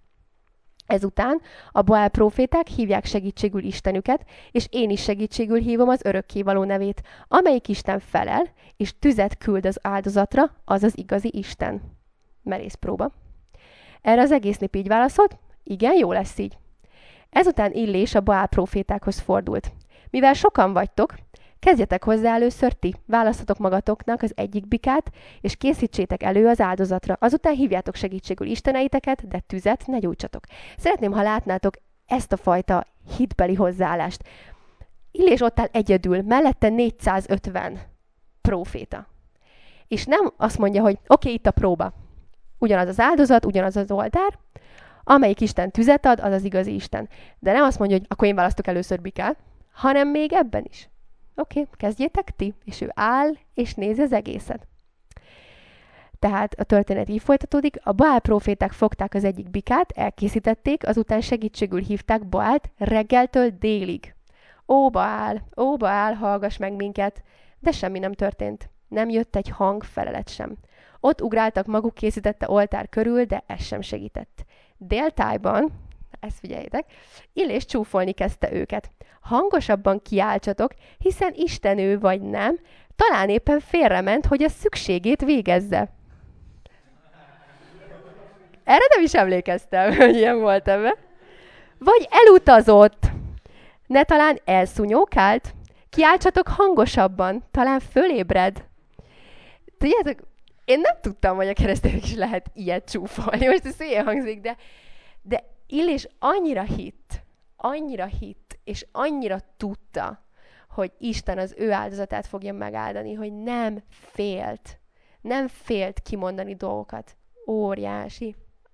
B: Ezután a Baál proféták hívják segítségül Istenüket, és én is segítségül hívom az örökkévaló nevét, amelyik Isten felel, és tüzet küld az áldozatra, az az igazi Isten. Merész próba. Erre az egész nép így válaszolt: igen, jó lesz így. Ezután Illés a Baál profétákhoz fordult. Mivel sokan vagytok, kezdjetek hozzá először ti, választatok magatoknak az egyik bikát, és készítsétek elő az áldozatra. Azután hívjátok segítségül isteneiteket, de tüzet ne gyújtsatok. Szeretném, ha látnátok ezt a fajta hitbeli hozzáállást. Illés ott áll egyedül, mellette négyszázötven proféta. És nem azt mondja, hogy oké, okay, itt a próba. Ugyanaz az áldozat, ugyanaz az oltár, amelyik Isten tüzet ad, az az igazi Isten. De nem azt mondja, hogy akkor én választok először bikát, hanem még ebben is. Oké, okay, kezdjétek ti. És ő áll, és nézi az egészet. Tehát a történet így folytatódik. A Baál próféták fogták az egyik bikát, elkészítették, azután segítségül hívták Baált reggeltől délig. Ó, Baál, ó, Baál, hallgass meg minket! De semmi nem történt. Nem jött egy hang, felelet sem. Ott ugráltak maguk készítette oltár körül, de ez sem segített. Déltájban, ezt figyeljétek, Illés csúfolni kezdte őket. Hangosabban kiáltsatok, hiszen Isten ő vagy nem, talán éppen félrement, hogy a szükségét végezze. Erre nem is emlékeztem, hogy ilyen volt ebben. Vagy elutazott. Ne talán elszúnyókált? Kiáltsatok hangosabban, talán fölébred. Tudjátok, én nem tudtam, hogy a keresztények is lehet ilyet csúfolni. Most ez ilyen hangzik, de, de Illés annyira hitt, annyira hitt, és annyira tudta, hogy Isten az ő áldozatát fogja megáldani, hogy nem félt. Nem félt kimondani dolgokat. Óriási.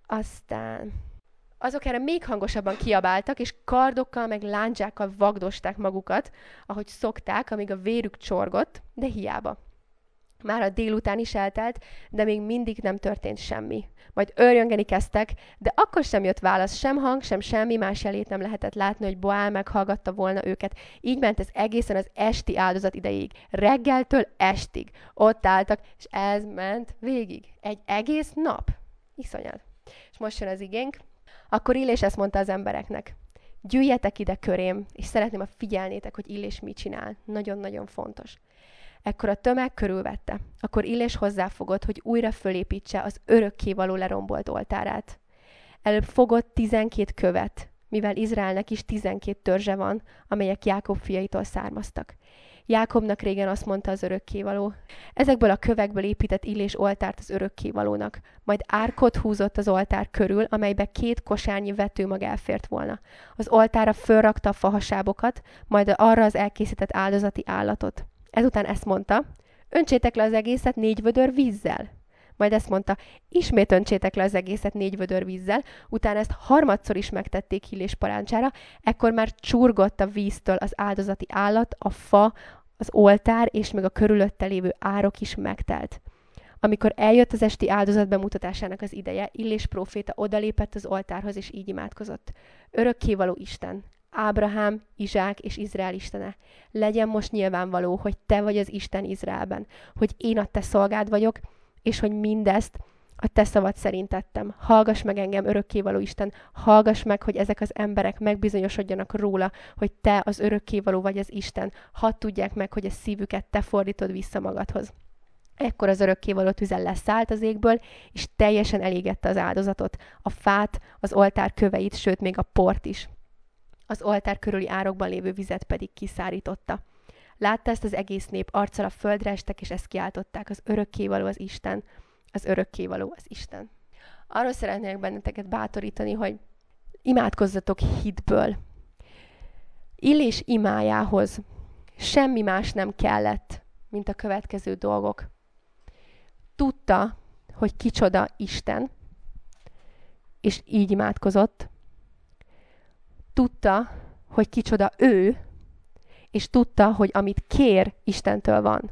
B: Aztán azok erre még hangosabban kiabáltak, és kardokkal meg lándzsákkal vagdosták magukat, ahogy szokták, amíg a vérük csorgott, de hiába. Már a délután is eltelt, de még mindig nem történt semmi. Majd őrjöngeni kezdtek, de akkor sem jött válasz, sem hang, sem semmi más jelét nem lehetett látni, hogy Baál meghallgatta volna őket. Így ment ez egészen az esti áldozat idejéig. Reggeltől estig. Ott álltak, és ez ment végig. Egy egész nap. Iszonyat. És most jön az igénk. Akkor Illés ezt mondta az embereknek. Gyűjjetek ide körém, és szeretném, ha figyelnétek, hogy Illés mit csinál. Nagyon-nagyon fontos. Ekkor a tömeg körülvette. Akkor Illés hozzáfogott, hogy újra fölépítse az örökkévaló lerombolt oltárát. Előbb fogott tizenkét követ, mivel Izraelnek is tizenkét törzse van, amelyek Jákob fiaitól származtak. Jákobnak régen azt mondta az örökkévaló. Ezekből a kövekből épített Illés oltárt az örökkévalónak. Majd árkot húzott az oltár körül, amelybe két kosárnyi vetőmag elfért volna. Az oltára fölrakta a fahasábokat, majd arra az elkészített áldozati állatot. Ezután ezt mondta, öntsétek le az egészet négy vödör vízzel. Majd ezt mondta, ismét öntsétek le az egészet négy vödör vízzel, utána ezt harmadszor is megtették Illés parancsára, ekkor már csurgott a víztől az áldozati állat, a fa, az oltár és még a körülötte lévő árok is megtelt. Amikor eljött az esti áldozat bemutatásának az ideje, Illés próféta odalépett az oltárhoz és így imádkozott. Örökkévaló Isten, Ábrahám, Izsák és Izrael Istene. Legyen most nyilvánvaló, hogy te vagy az Isten Izraelben, hogy én a te szolgád vagyok, és hogy mindezt a te szavad szerint tettem. Hallgass meg engem, örökkévaló Isten, hallgass meg, hogy ezek az emberek megbizonyosodjanak róla, hogy te az örökkévaló vagy az Isten. Hadd tudják meg, hogy a szívüket te fordítod vissza magadhoz. Ekkor az örökkévaló tüze leszállt az égből, és teljesen elégette az áldozatot, a fát, az oltár köveit, sőt még a port is. Az oltár körüli árokban lévő vizet pedig kiszárította. Látta ezt az egész nép, arccal a földre estek, és ezt kiáltották, az örökkévaló az Isten, az örökkévaló az Isten. Arról szeretnék benneteket bátorítani, hogy imádkozzatok hitből. Illés imájához semmi más nem kellett, mint a következő dolgok. Tudta, hogy kicsoda Isten, és így imádkozott. Tudta, hogy kicsoda ő, és tudta, hogy amit kér, Istentől van.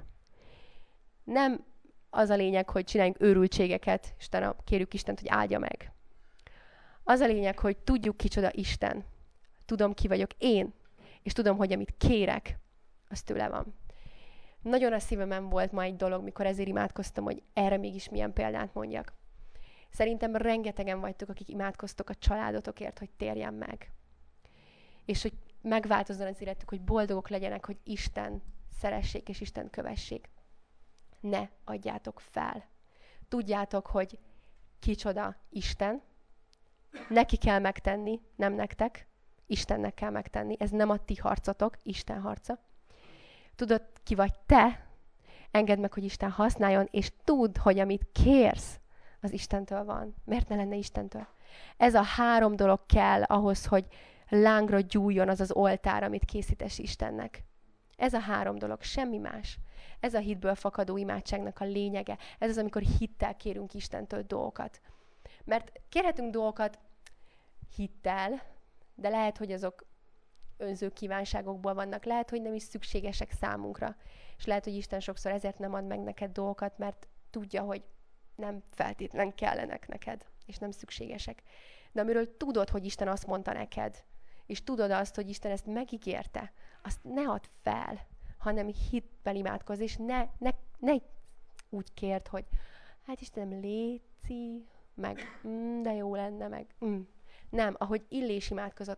B: Nem az a lényeg, hogy csináljunk őrültségeket, és utána kérjük Istent, hogy áldja meg. Az a lényeg, hogy tudjuk kicsoda Isten. Tudom, ki vagyok én, és tudom, hogy amit kérek, az tőle van. Nagyon a szívemen volt ma egy dolog, mikor ezért imádkoztam, hogy erre mégis milyen példát mondjak. Szerintem rengetegen vagytok, akik imádkoztok a családotokért, hogy térjen meg. És hogy megváltozzon az életük, hogy boldogok legyenek, hogy Isten szeressék és Isten kövessék. Ne adjátok fel. Tudjátok, hogy kicsoda Isten. Neki kell megtenni, nem nektek. Istennek kell megtenni. Ez nem a ti harcotok, Isten harca. Tudod, ki vagy te, engedd meg, hogy Isten használjon, és tudd, hogy amit kérsz, az Istentől van. Miért ne lenne Istentől? Ez a három dolog kell ahhoz, hogy lángra gyújjon az az oltár, amit készítes Istennek. Ez a három dolog, semmi más. Ez a hitből fakadó imádságnak a lényege. Ez az, amikor hittel kérünk Istentől dolgokat. Mert kérhetünk dolgokat hittel, de lehet, hogy azok önző kívánságokból vannak. Lehet, hogy nem is szükségesek számunkra. És lehet, hogy Isten sokszor ezért nem ad meg neked dolgokat, mert tudja, hogy nem feltétlen kellenek neked, és nem szükségesek. De amiről tudod, hogy Isten azt mondta neked, és tudod azt, hogy Isten ezt megígérte, azt ne add fel, hanem hitben imádkozz, és ne, ne, ne úgy kérd, hogy hát Istenem, léci, meg mm, de jó lenne, meg mm. Nem, ahogy Illés imádkozott,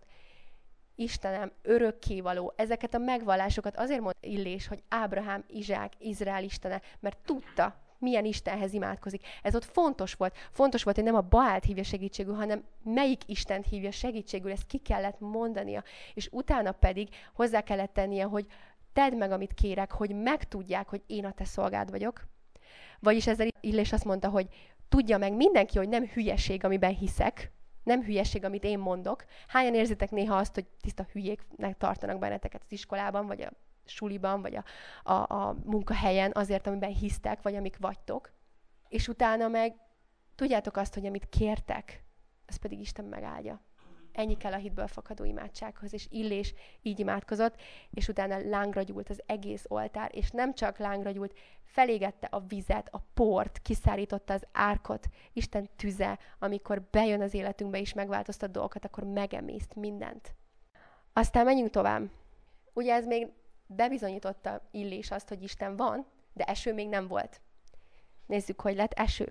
B: Istenem, örökkévaló, ezeket a megvallásokat azért mond Illés, hogy Ábrahám, Izsák, Izrael Istene, mert tudta, milyen Istenhez imádkozik. Ez ott fontos volt. Fontos volt, hogy nem a Baált hívja segítségül, hanem melyik Istent hívja segítségül, ezt ki kellett mondania. És utána pedig hozzá kellett tennie, hogy tedd meg, amit kérek, hogy megtudják, hogy én a te szolgád vagyok. Vagyis ezzel Illés azt mondta, hogy tudja meg mindenki, hogy nem hülyeség, amiben hiszek, nem hülyeség, amit én mondok. Hányan érzitek néha azt, hogy tiszta hülyéknek tartanak benneteket az iskolában, vagy a suliban, vagy a, a, a munkahelyen azért, amiben hisztek, vagy amik vagytok. És utána meg tudjátok azt, hogy amit kértek, az pedig Isten megáldja. Ennyi kell a hitből fakadó imádsághoz, és Illés így imádkozott, és utána lángra gyúlt az egész oltár, és nem csak lángra gyúlt, felégette a vizet, a port, kiszárította az árkot. Isten tüze, amikor bejön az életünkbe és megváltoztat dolgokat, akkor megemészt mindent. Aztán menjünk tovább. Ugye ez még bebizonyította Illés azt, hogy Isten van, de eső még nem volt. Nézzük, hogy lett eső.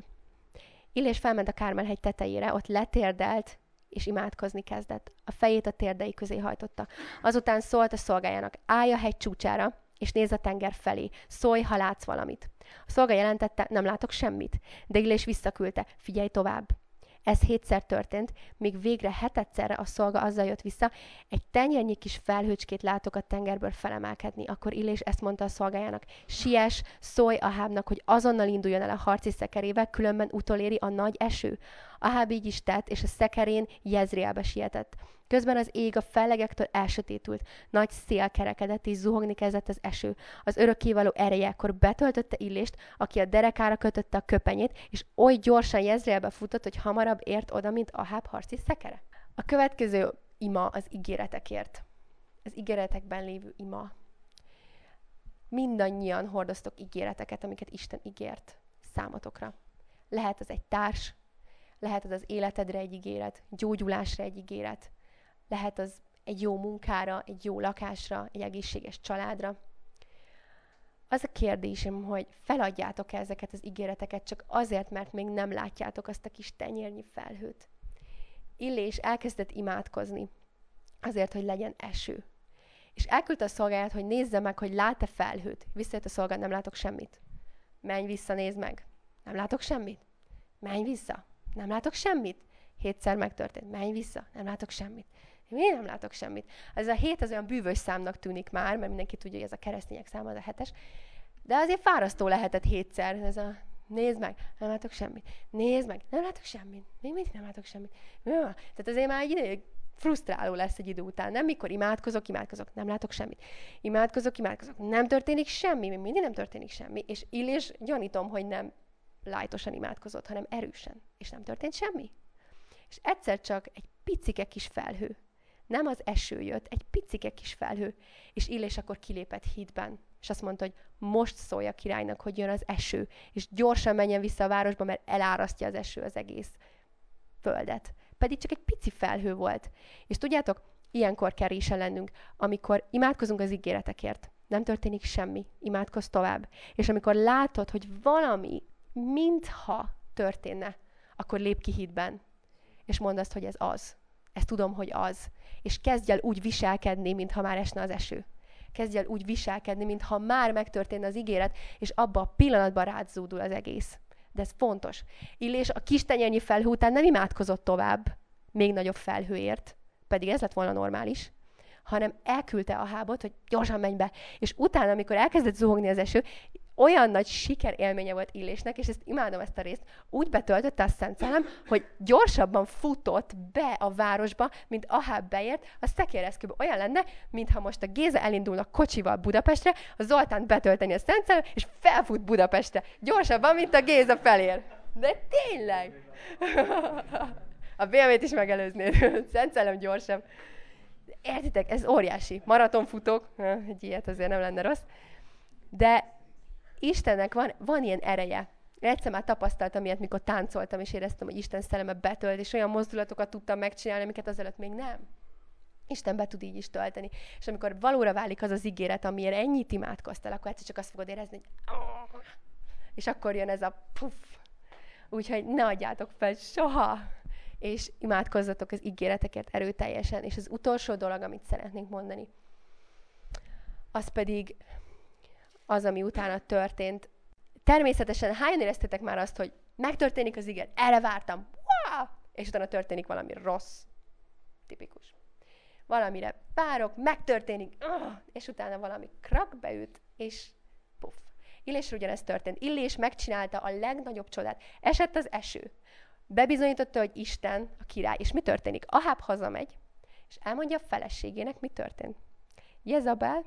B: Illés felment a Kármel-hegy tetejére, ott letérdelt, és imádkozni kezdett. A fejét a térdei közé hajtotta. Azután szólt a szolgájának, állj a hegy csúcsára, és nézz a tenger felé. Szólj, ha látsz valamit. A szolga jelentette, nem látok semmit. De Illés visszaküldte, figyelj tovább. Ez hétszer történt, míg végre hetedszerre a szolga azzal jött vissza, egy tenyérnyi kis felhőcskét látok a tengerből felemelkedni. Akkor Illés ezt mondta a szolgájának, siess, szólj Ahábnak, hogy azonnal induljon el a harci szekerével, különben utoléri a nagy eső. Aháb így is tett, és a szekerén Jezreelbe sietett. Közben az ég a fellegektől elsötétült, nagy szél kerekedett, és zuhogni kezdett az eső. Az örökkévaló ereje akkor betöltötte Illést, aki a derekára kötötte a köpenyét, és oly gyorsan Jezreelbe futott, hogy hamarabb ért oda, mint Aháb harci szekere. A következő ima az ígéretekért. Az ígéretekben lévő ima. Mindannyian hordoztok ígéreteket, amiket Isten ígért számotokra. Lehet az egy társ, lehet az az életedre egy ígéret, gyógyulásra egy ígéret, lehet az egy jó munkára, egy jó lakásra, egy egészséges családra. Az a kérdésem, hogy feladjátok-e ezeket az ígéreteket csak azért, mert még nem látjátok azt a kis tenyérnyi felhőt. Illés elkezdett imádkozni azért, hogy legyen eső. És elküldte a szolgáját, hogy nézze meg, hogy lát-e felhőt. Visszajött a szolgád, nem látok semmit. Menj vissza, nézd meg. Nem látok semmit. Menj vissza. Nem látok semmit. Hétszer megtörtént. Menj vissza. Nem látok semmit. Miért nem látok semmit? Ez a hét az olyan bűvös számnak tűnik már, mert mindenki tudja, hogy ez a keresztények száma, az a hetes. De azért fárasztó lehetett hétszer. Ez a nézd meg, nem látok semmit. Nézd meg, nem látok semmit. Még mindig nem látok semmit. Tehát azért már egy ideig frusztráló lesz egy idő után. Nem mikor imádkozok, imádkozok, nem látok semmit. Imádkozok, imádkozok, nem történik semmi, még mindig nem történik semmi. És Illés gyanítom, hogy nem lájtosan imádkozott, hanem erősen. És nem történt semmi. És egyszer csak egy picike kis felhő. Nem az eső jött, egy picike kis felhő. És Illés akkor kilépett hídben. És azt mondta, hogy most szólj a királynak, hogy jön az eső. És gyorsan menjen vissza a városba, mert elárasztja az eső az egész földet. Pedig csak egy pici felhő volt. És tudjátok, ilyenkor kell résen lennünk, amikor imádkozunk az ígéretekért. Nem történik semmi, imádkozz tovább. És amikor látod, hogy valami, mintha történne, akkor lép ki hídben. És mondd azt, hogy ez az. Ezt tudom, hogy az. És kezdj el úgy viselkedni, mintha már esne az eső. Kezdj el úgy viselkedni, mintha már megtörténne az ígéret, és abban a pillanatban rád zúdul az egész. De ez fontos. Illés a kis tenyérnyi felhő után nem imádkozott tovább, még nagyobb felhőért, pedig ez lett volna normális, hanem elküldte Ahábot, hogy gyorsan menj be. És utána, amikor elkezdett zuhogni az eső, olyan nagy sikerélménye volt Illésnek, és ezt imádom ezt a részt, úgy betöltötte a Szent Szellem, hogy gyorsabban futott be a városba, mint Aháb beért, a szekéreszkőbe olyan lenne, mintha most a Géza elindulna kocsival Budapestre, a Zoltánt betölteni a Szent Szellem, és felfut Budapestre. Gyorsabban, mint a Géza felér. De tényleg! A bé em vét is megelőznéd. Szent Szellem gyorsabb. Értitek, ez óriási. Maratonfutók, egy ilyet azért nem lenne rossz. De Istennek van, van ilyen ereje. Én egyszer már tapasztaltam ilyet, mikor táncoltam, és éreztem, hogy Isten szelleme betölt, és olyan mozdulatokat tudtam megcsinálni, amiket azelőtt még nem. Isten be tud így is tölteni. És amikor valóra válik az az ígéret, amiért ennyit imádkoztál, akkor egyszer csak azt fogod érezni, hogy és akkor jön ez a puff. Úgyhogy ne adjátok fel soha, és imádkozzatok az ígéretekért erőteljesen. És az utolsó dolog, amit szeretnénk mondani, az pedig az, ami utána történt. Természetesen hányan éreztétek már azt, hogy megtörténik az ígéret, erre vártam, wow! És utána történik valami rossz. Tipikus. Valamire várok, megtörténik, uh, és utána valami krak beüt, és puff. Illésre ugyanezt történt. Illés megcsinálta a legnagyobb csodát. Esett az eső. Bebizonyította, hogy Isten a király. És mi történik? Aháb hazamegy, és elmondja a feleségének, mi történt. Jezabel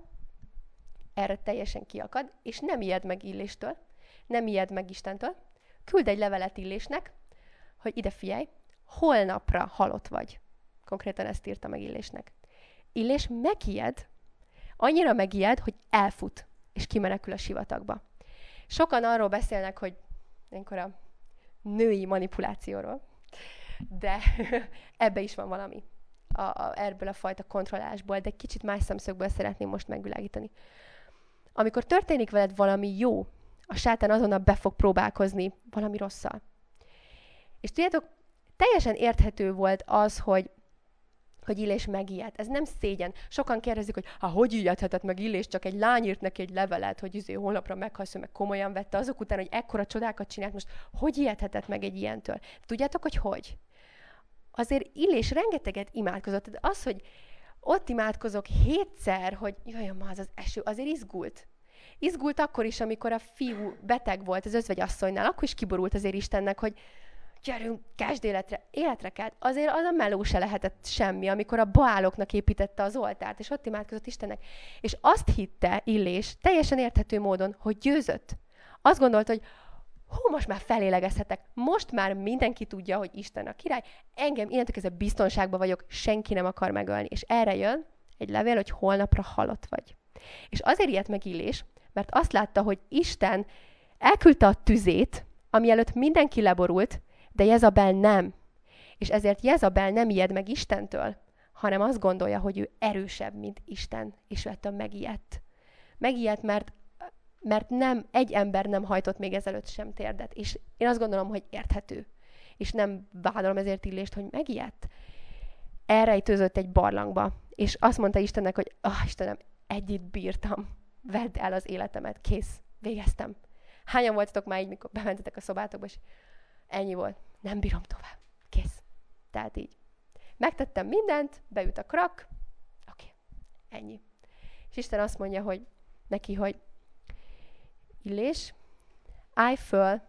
B: erre teljesen kiakad, és nem ijed meg Illéstől, nem ijed meg Istentől, küld egy levelet Illésnek, hogy ide figyelj, holnapra halott vagy. Konkrétan ezt írta meg Illésnek. Illés megijed, annyira megijed, hogy elfut, és kimenekül a sivatagba. Sokan arról beszélnek, hogy ilyenkor a női manipulációról, de ebbe is van valami. A, a, ebből a fajta kontrollásból, de egy kicsit más szemszögből szeretném most megvilágítani. Amikor történik veled valami jó, a sátán azonnal be fog próbálkozni valami rosszal. És tudjátok, teljesen érthető volt az, hogy, hogy Illés megijedt. Ez nem szégyen. Sokan kérdezik, hogy ha hogy ijedhetett meg Illés, csak egy lány írt neki egy levelet, hogy izé holnapra meghalsz, meg komolyan vette, azok után, hogy ekkora csodákat csinált, most hogy ijedhetett meg egy ilyentől? Tudjátok, hogy hogy? Azért Illés rengeteget imádkozott. De az, hogy ott imádkozok hétszer, hogy jöjjön ma az az eső, azért izgult. Izgult akkor is, amikor a fiú beteg volt az özvegyasszonynál, akkor is kiborult azért Istennek, hogy gyerünk, kezd életre, életre kelt. Azért az a meló se lehetett semmi, amikor a baáloknak építette az oltárt, és ott imádkozott Istennek. És azt hitte Illés, teljesen érthető módon, hogy győzött. Azt gondolta, hogy hú, most már felélegezhetek, most már mindenki tudja, hogy Isten a király, engem innentől kezdve biztonságban vagyok, senki nem akar megölni. És erre jön egy levél, hogy holnapra halott vagy. És azért ijedt meg Illés, mert azt látta, hogy Isten elküldte a tüzét, ami előtt mindenki leborult, de Jezabel nem. És ezért Jezabel nem ijed meg Istentől, hanem azt gondolja, hogy ő erősebb, mint Isten, és ő ettől megijedt. Megijedt, mert, mert nem, egy ember nem hajtott még ezelőtt sem térdet. És én azt gondolom, hogy érthető. És nem vádolom ezért Illést, hogy megijedt. Elrejtőzött egy barlangba, és azt mondta Istennek, hogy ah, Istenem, együtt bírtam. Vedd el az életemet, kész, végeztem. Hányan voltatok már így, mikor bementetek a szobátokba, és ennyi volt, nem bírom tovább, kész. Tehát így. Megtettem mindent, beüt a krak, oké, ennyi. És Isten azt mondja, hogy neki, hogy Illés, állj föl,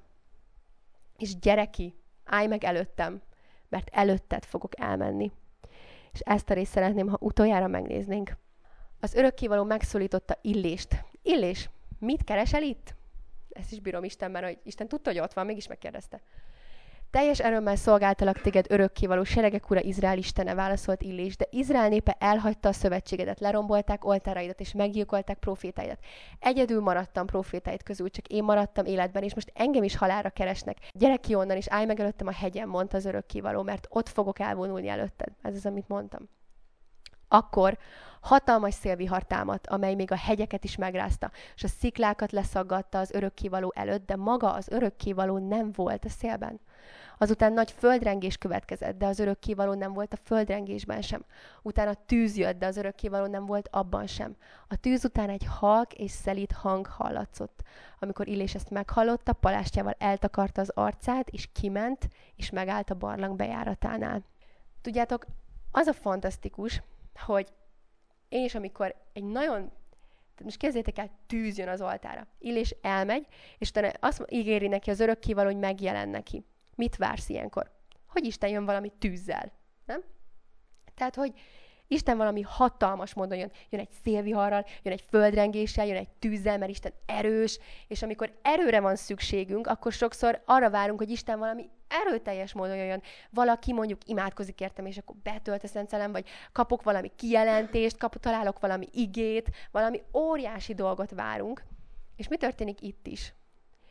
B: és gyere ki, állj meg előttem, mert előtted fogok elmenni. És ezt a részt szeretném, ha utoljára megnéznénk. Az örökkévaló megszólította Illést. Illés, mit keresel itt? Ezt is bírom Istenben, hogy Isten tudta, hogy ott van, mégis megkérdezte. Teljes erőmmel szolgáltalak téged örökkévaló seregek ura Izrael istene, válaszolt Illés, de Izrael népe elhagyta a szövetségedet, lerombolták oltáraidat és meggyilkolták profétáidat. Egyedül maradtam profétáid közül, csak én maradtam életben, és most engem is halálra keresnek. Gyere ki onnan, és állj meg előttem a hegyen, mondta az örökkévaló, mert ott fogok elvonulni előtted. Ez az, amit mondtam. Akkor hatalmas szélvihar támadt, amely még a hegyeket is megrázta, és a sziklákat leszaggatta az örökkévaló előtt, de maga az örökkévaló nem volt a szélben. Azután nagy földrengés következett, de az örökkévaló nem volt a földrengésben sem. Utána tűz jött, de az örökkévaló nem volt abban sem. A tűz után egy halk és szelíd hang hallatszott. Amikor Illés ezt meghallotta, palástjával eltakarta az arcát, és kiment, és megállt a barlang bejáratánál. Tudjátok, az a fantasztikus, hogy én is, amikor egy nagyon, tehát most képzeljétek el, tűz jön az oltára. Illés elmegy, és utána azt ígéri neki az örökkévaló, hogy megjelen neki. Mit vársz ilyenkor? Hogy Isten jön valami tűzzel, nem? Tehát, hogy Isten valami hatalmas módon jön. Jön egy szélviharral, jön egy földrengéssel, jön egy tűzzel, mert Isten erős, és amikor erőre van szükségünk, akkor sokszor arra várunk, hogy Isten valami erőteljes módon jön. Valaki mondjuk imádkozik értem, és akkor betölt a Szent Szellem, vagy kapok valami kijelentést, kapok, találok valami igét, valami óriási dolgot várunk. És mi történik itt is?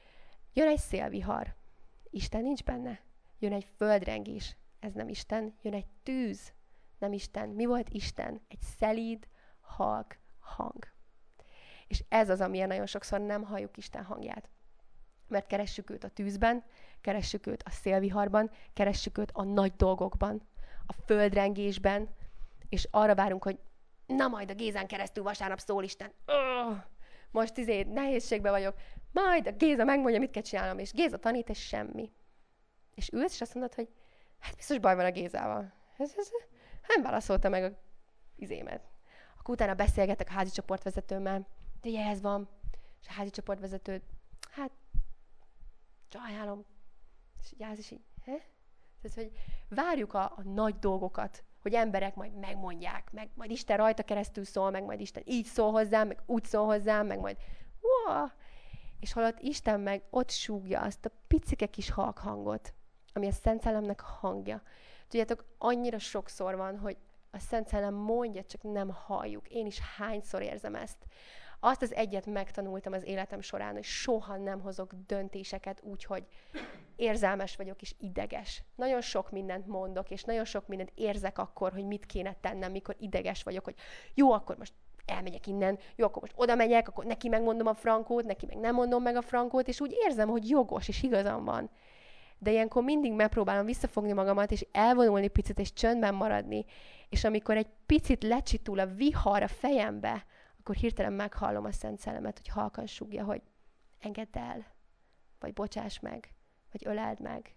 B: Jön egy szélvihar. Isten nincs benne. Jön egy földrengés. Ez nem Isten. Jön egy tűz. Nem Isten. Mi volt Isten? Egy szelíd, halk hang. És ez az, amilyen nagyon sokszor nem halljuk Isten hangját. Mert keressük őt a tűzben, keressük őt a szélviharban, keressük őt a nagy dolgokban, a földrengésben, és arra várunk, hogy na majd a Gézán keresztül vasárnap szól Isten. Öh, most izé nehézségben vagyok. Majd a Géza megmondja, mit kell csinálnom, és Géza tanít, és semmi. És ülsz, és azt mondod, hogy hát biztos baj van a Gézával. Ez, ez, nem válaszolta meg a izémet. Akkor utána beszélgetek a házi csoportvezetőmmel, de ugye ez van, és a házi csoportvezető, hát csajálom, és így állsz, és így, he? Tehát, hogy várjuk a, a nagy dolgokat, hogy emberek majd megmondják, meg majd Isten rajta keresztül szól, meg majd Isten így szól hozzám, meg úgy szól hozzám, meg majd wow! És holott Isten meg ott súgja azt a picike kis halk hangot, ami a Szent Szellemnek a hangja. Tudjátok, annyira sokszor van, hogy a Szent Szellem mondja, csak nem halljuk. Én is hányszor érzem ezt. Azt az egyet megtanultam az életem során, hogy soha nem hozok döntéseket úgy, hogy érzelmes vagyok és ideges. Nagyon sok mindent mondok, és nagyon sok mindent érzek akkor, hogy mit kéne tennem, mikor ideges vagyok, hogy jó, akkor most elmegyek innen, jó, akkor most oda megyek, akkor neki megmondom a frankót, neki meg nem mondom meg a frankót, és úgy érzem, hogy jogos, és igazam van. De ilyenkor mindig megpróbálom visszafogni magamat, és elvonulni picit, és csöndben maradni. És amikor egy picit lecsitul a vihar a fejembe, akkor hirtelen meghallom a Szent Szellemet, hogy halkan súgja, hogy engedd el, vagy bocsáss meg, vagy öleld meg.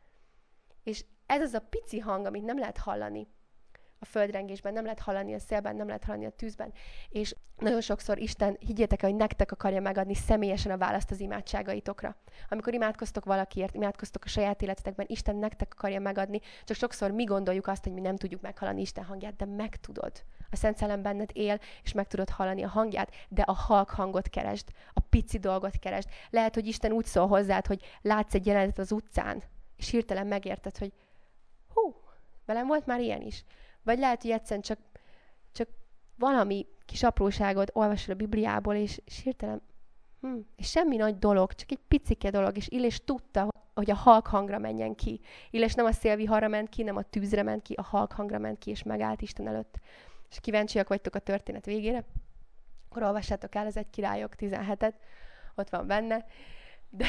B: És ez az a pici hang, amit nem lehet hallani a földrengésben, nem lehet hallani a szélben, nem lehet hallani a tűzben. És nagyon sokszor Isten, higgyétek el, hogy nektek akarja megadni személyesen a választ az imádságaitokra. Amikor imádkoztok valakiért, imádkoztok a saját életetekben, Isten nektek akarja megadni, csak sokszor mi gondoljuk azt, hogy mi nem tudjuk meghallani Isten hangját, de megtudod. A Szent Szellem benned él, és meg tudod hallani a hangját, de a halk hangot keresd, a pici dolgot keresd. Lehet, hogy Isten úgy szól hozzád, hogy látsz egy jelenetet az utcán, és hirtelen megérted, hogy hú, velem volt már ilyen is. Vagy lehet, hogy egyszerűen csak, csak valami kis apróságot olvasol a Bibliából, és, és hirtelen, hm, és semmi nagy dolog, csak egy picike dolog, és Illés tudta, hogy a halk hangra menjen ki. Illés nem a szélviharra ment ki, nem a tűzre ment ki, a halk hangra ment ki, és megállt Isten előtt. És kíváncsiak vagytok a történet végére, akkor olvassátok el az Egy Királyok tizenhetet, ott van benne, de,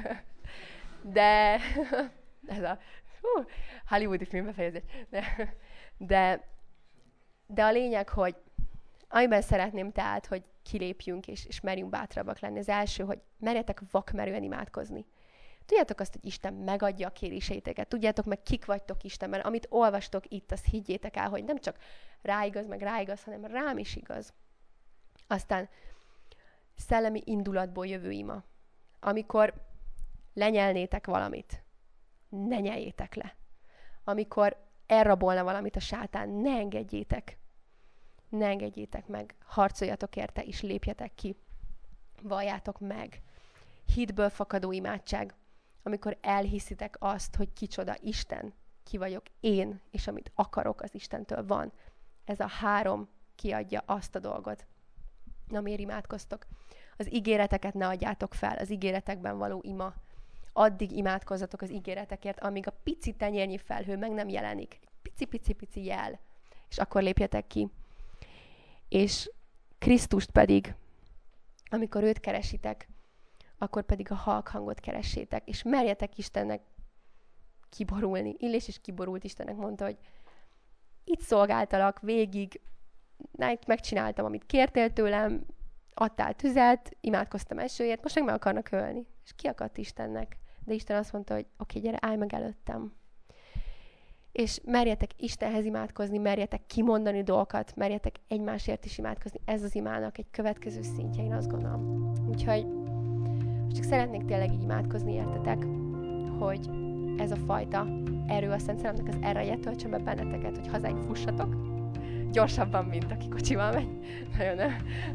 B: de ez a hú, hollywoodi filmbefejezés, de, de, de a lényeg, hogy amiben szeretném tehát, hogy kilépjünk és, és merjünk bátrabbak lenni. Az első, hogy merjetek vakmerően imádkozni. Tudjátok azt, hogy Isten megadja a kéréseiteket. Tudjátok meg, kik vagytok Istenben. Amit olvastok itt, azt higgyétek el, hogy nem csak ráigaz, meg ráigaz, hanem rám is igaz. Aztán szellemi indulatból jövő ima. Amikor lenyelnétek valamit, ne nyeljétek le. Amikor elrabolna valamit a sátán, ne engedjétek. Ne engedjétek meg. Harcoljatok érte, és lépjetek ki. Valljátok meg. Hitből fakadó imádság. Amikor elhiszitek azt, hogy kicsoda Isten, ki vagyok én, és amit akarok, az Istentől van. Ez a három kiadja azt a dolgot, amiért imádkoztok. Az ígéreteket ne adjátok fel, az ígéretekben való ima. Addig imádkozzatok az ígéretekért, amíg a pici tenyérnyi felhő meg nem jelenik. Pici-pici-pici jel. És akkor lépjetek ki. És Krisztust pedig, amikor őt keresitek, akkor pedig a halk hangot keressétek, és merjetek Istennek kiborulni. Illés is kiborult Istennek, mondta, hogy itt szolgáltalak végig, itt megcsináltam, amit kértél tőlem, adtál tüzet, imádkoztam esőért, most meg meg akarnak ölni. És kiakadt Istennek. De Isten azt mondta, hogy oké, gyere, állj meg előttem. És merjetek Istenhez imádkozni, merjetek kimondani dolgokat, merjetek egymásért is imádkozni. Ez az imának egy következő szintje, én azt gondolom. Úgyhogy csak szeretnék tényleg így imádkozni, értetek, hogy ez a fajta erő a Szent Szellemnek az ereje töltsön be benneteket, hogy hazáig fussatok. Gyorsabban, mint aki kocsival megy. Nagyon nem.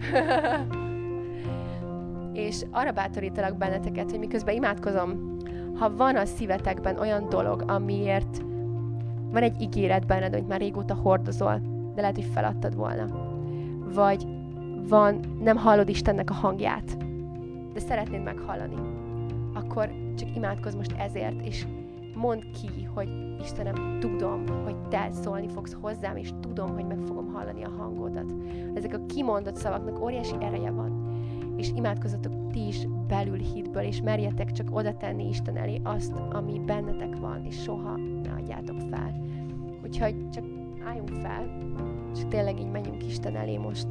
B: És arra bátorítalak benneteket, hogy miközben imádkozom, ha van a szívetekben olyan dolog, amiért van egy ígéret benned, hogy már régóta hordozol, de lehet, hogy feladtad volna. Vagy van, nem hallod Istennek a hangját, de szeretnéd meghallani. akkor csak imádkozz most ezért, és mondd ki, hogy Istenem, tudom, hogy Te szólni fogsz hozzám, és tudom, hogy meg fogom hallani a hangodat. Ezek a kimondott szavaknak óriási ereje van. És imádkozzatok ti is belül hitből, és merjetek csak oda tenni Isten elé azt, ami bennetek van, és soha ne adjátok fel. Úgyhogy csak álljunk fel, és tényleg így menjünk Isten elé most.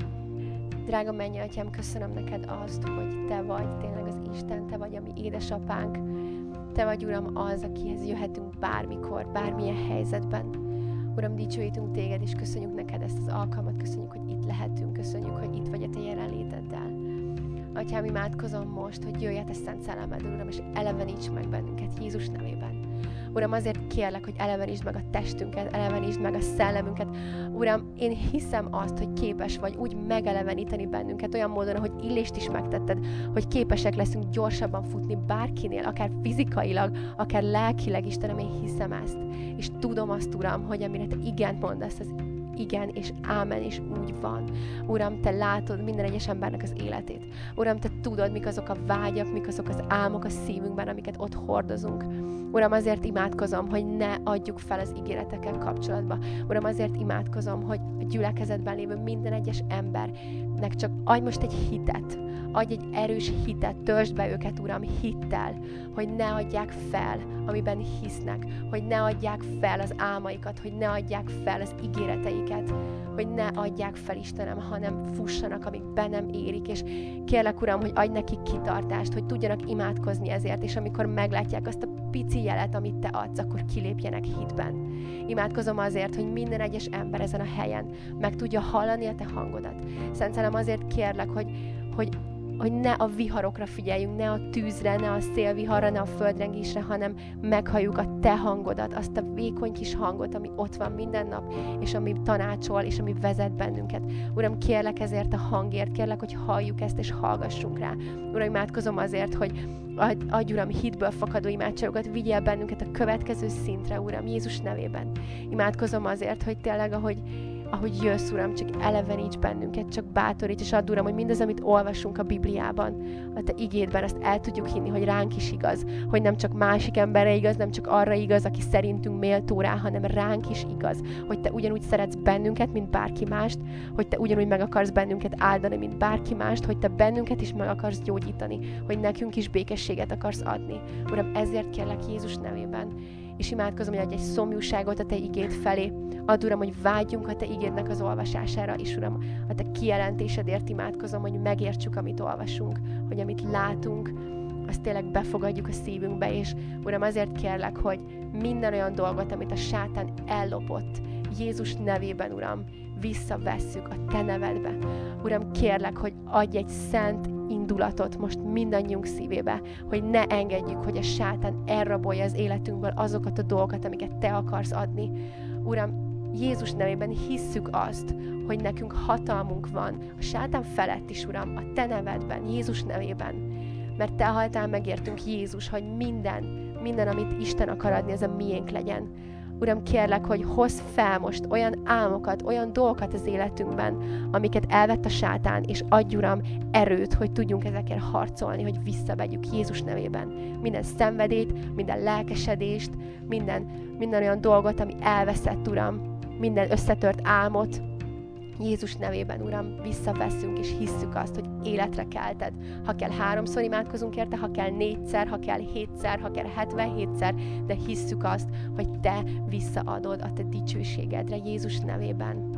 B: Drága mennyei Atyám, köszönöm neked azt, hogy Te vagy tényleg az Isten, Te vagy a mi édesapánk. Te vagy, Uram, az, akihez jöhetünk bármikor, bármilyen helyzetben. Uram, dicsőítünk Téged, és köszönjük neked ezt az alkalmat, köszönjük, hogy itt lehetünk, köszönjük, hogy itt vagy a Te jelenléteddel. Atyám, imádkozom most, hogy jöjj a Te szent szellemed, Uram, és eleveníts meg bennünket Jézus nevében. Uram, azért kérlek, hogy elevenítsd meg a testünket, elevenítsd meg a szellemünket. Uram, én hiszem azt, hogy képes vagy úgy megeleveníteni bennünket olyan módon, ahogy Illést is megtetted, hogy képesek leszünk gyorsabban futni bárkinél, akár fizikailag, akár lelkileg, Istenem, én hiszem ezt. És tudom azt, Uram, hogy amire Te igent mondasz, az igen, és ámen, és úgy van. Uram, Te látod minden egyes embernek az életét. Uram, Te tudod, mik azok a vágyak, mik azok az álmok a szívünkben, amiket ott hordozunk. Uram, azért imádkozom, hogy ne adjuk fel az ígéretekkel kapcsolatban. Uram, azért imádkozom, hogy a gyülekezetben lévő minden egyes embernek csak adj most egy hitet, adj egy erős hitet, töltsd be őket, Uram, hittel, hogy ne adják fel, amiben hisznek, hogy ne adják fel az álmaikat, hogy ne adják fel az ígéreteiket, hogy ne adják fel, Istenem, hanem fussanak, amíg be nem érik, és kérlek, Uram, hogy adj nekik kitartást, hogy tudjanak imádkozni ezért, és amikor meglátják azt a pici jelet, amit Te adsz, akkor kilépjenek hitben. Imádkozom azért, hogy minden egyes ember ezen a helyen meg tudja hallani a Te hangodat. Szent Szellem, azért kérlek, hogy, hogy hogy ne a viharokra figyeljünk, ne a tűzre, ne a szélviharra, ne a földrengésre, hanem meghalljuk a Te hangodat, azt a vékony kis hangot, ami ott van minden nap, és ami tanácsol, és ami vezet bennünket. Uram, kérlek ezért a hangért, kérlek, hogy halljuk ezt, és hallgassunk rá. Uram, imádkozom azért, hogy adj, adj, Uram, hitből fakadó imádságokat, vigyél bennünket a következő szintre, Uram, Jézus nevében. Imádkozom azért, hogy tényleg, ahogy ahogy jössz, Uram, csak eleveníts bennünket, csak bátoríts, és add, Uram, hogy mindaz, amit olvasunk a Bibliában, a Te igédben, azt el tudjuk hinni, hogy ránk is igaz, hogy nem csak másik emberre igaz, nem csak arra igaz, aki szerintünk méltó rá, hanem ránk is igaz, hogy Te ugyanúgy szeretsz bennünket, mint bárki mást, hogy Te ugyanúgy meg akarsz bennünket áldani, mint bárki mást, hogy Te bennünket is meg akarsz gyógyítani, hogy nekünk is békességet akarsz adni. Uram, ezért kérlek Jézus nevében, és imádkozom, hogy adj egy szomjúságot a Te igéd felé. Add, Uram, hogy vágyjunk a Te igédnek az olvasására, és Uram, a Te kijelentésedért imádkozom, hogy megértsük, amit olvasunk, hogy amit látunk, azt tényleg befogadjuk a szívünkbe, és Uram, azért kérlek, hogy minden olyan dolgot, amit a sátán ellopott, Jézus nevében, Uram, visszavesszük a Te nevedbe. Uram, kérlek, hogy adj egy szent indulatot most mindannyiunk szívébe, hogy ne engedjük, hogy a sátán elrabolja az életünkből azokat a dolgokat, amiket Te akarsz adni. Uram, Jézus nevében hisszük azt, hogy nekünk hatalmunk van a sátán felett is, Uram, a Te nevedben, Jézus nevében. Mert Te haltál megértünk, Jézus, hogy minden, minden, amit Isten akar adni, az a miénk legyen. Uram, kérlek, hogy hozz fel most olyan álmokat, olyan dolgokat az életünkben, amiket elvett a sátán, és adj, Uram, erőt, hogy tudjunk ezekért harcolni, hogy visszavegyük Jézus nevében. Minden szenvedélyt, minden lelkesedést, minden, minden olyan dolgot, ami elveszett, Uram, minden összetört álmot, Jézus nevében, Uram, visszaveszünk, és hisszük azt, hogy életre kelted. Ha kell háromszor imádkozunk érte, ha kell négyszer, ha kell hétszer, ha kell hetvenhétszer, de hisszük azt, hogy Te visszaadod a Te dicsőségedre Jézus nevében.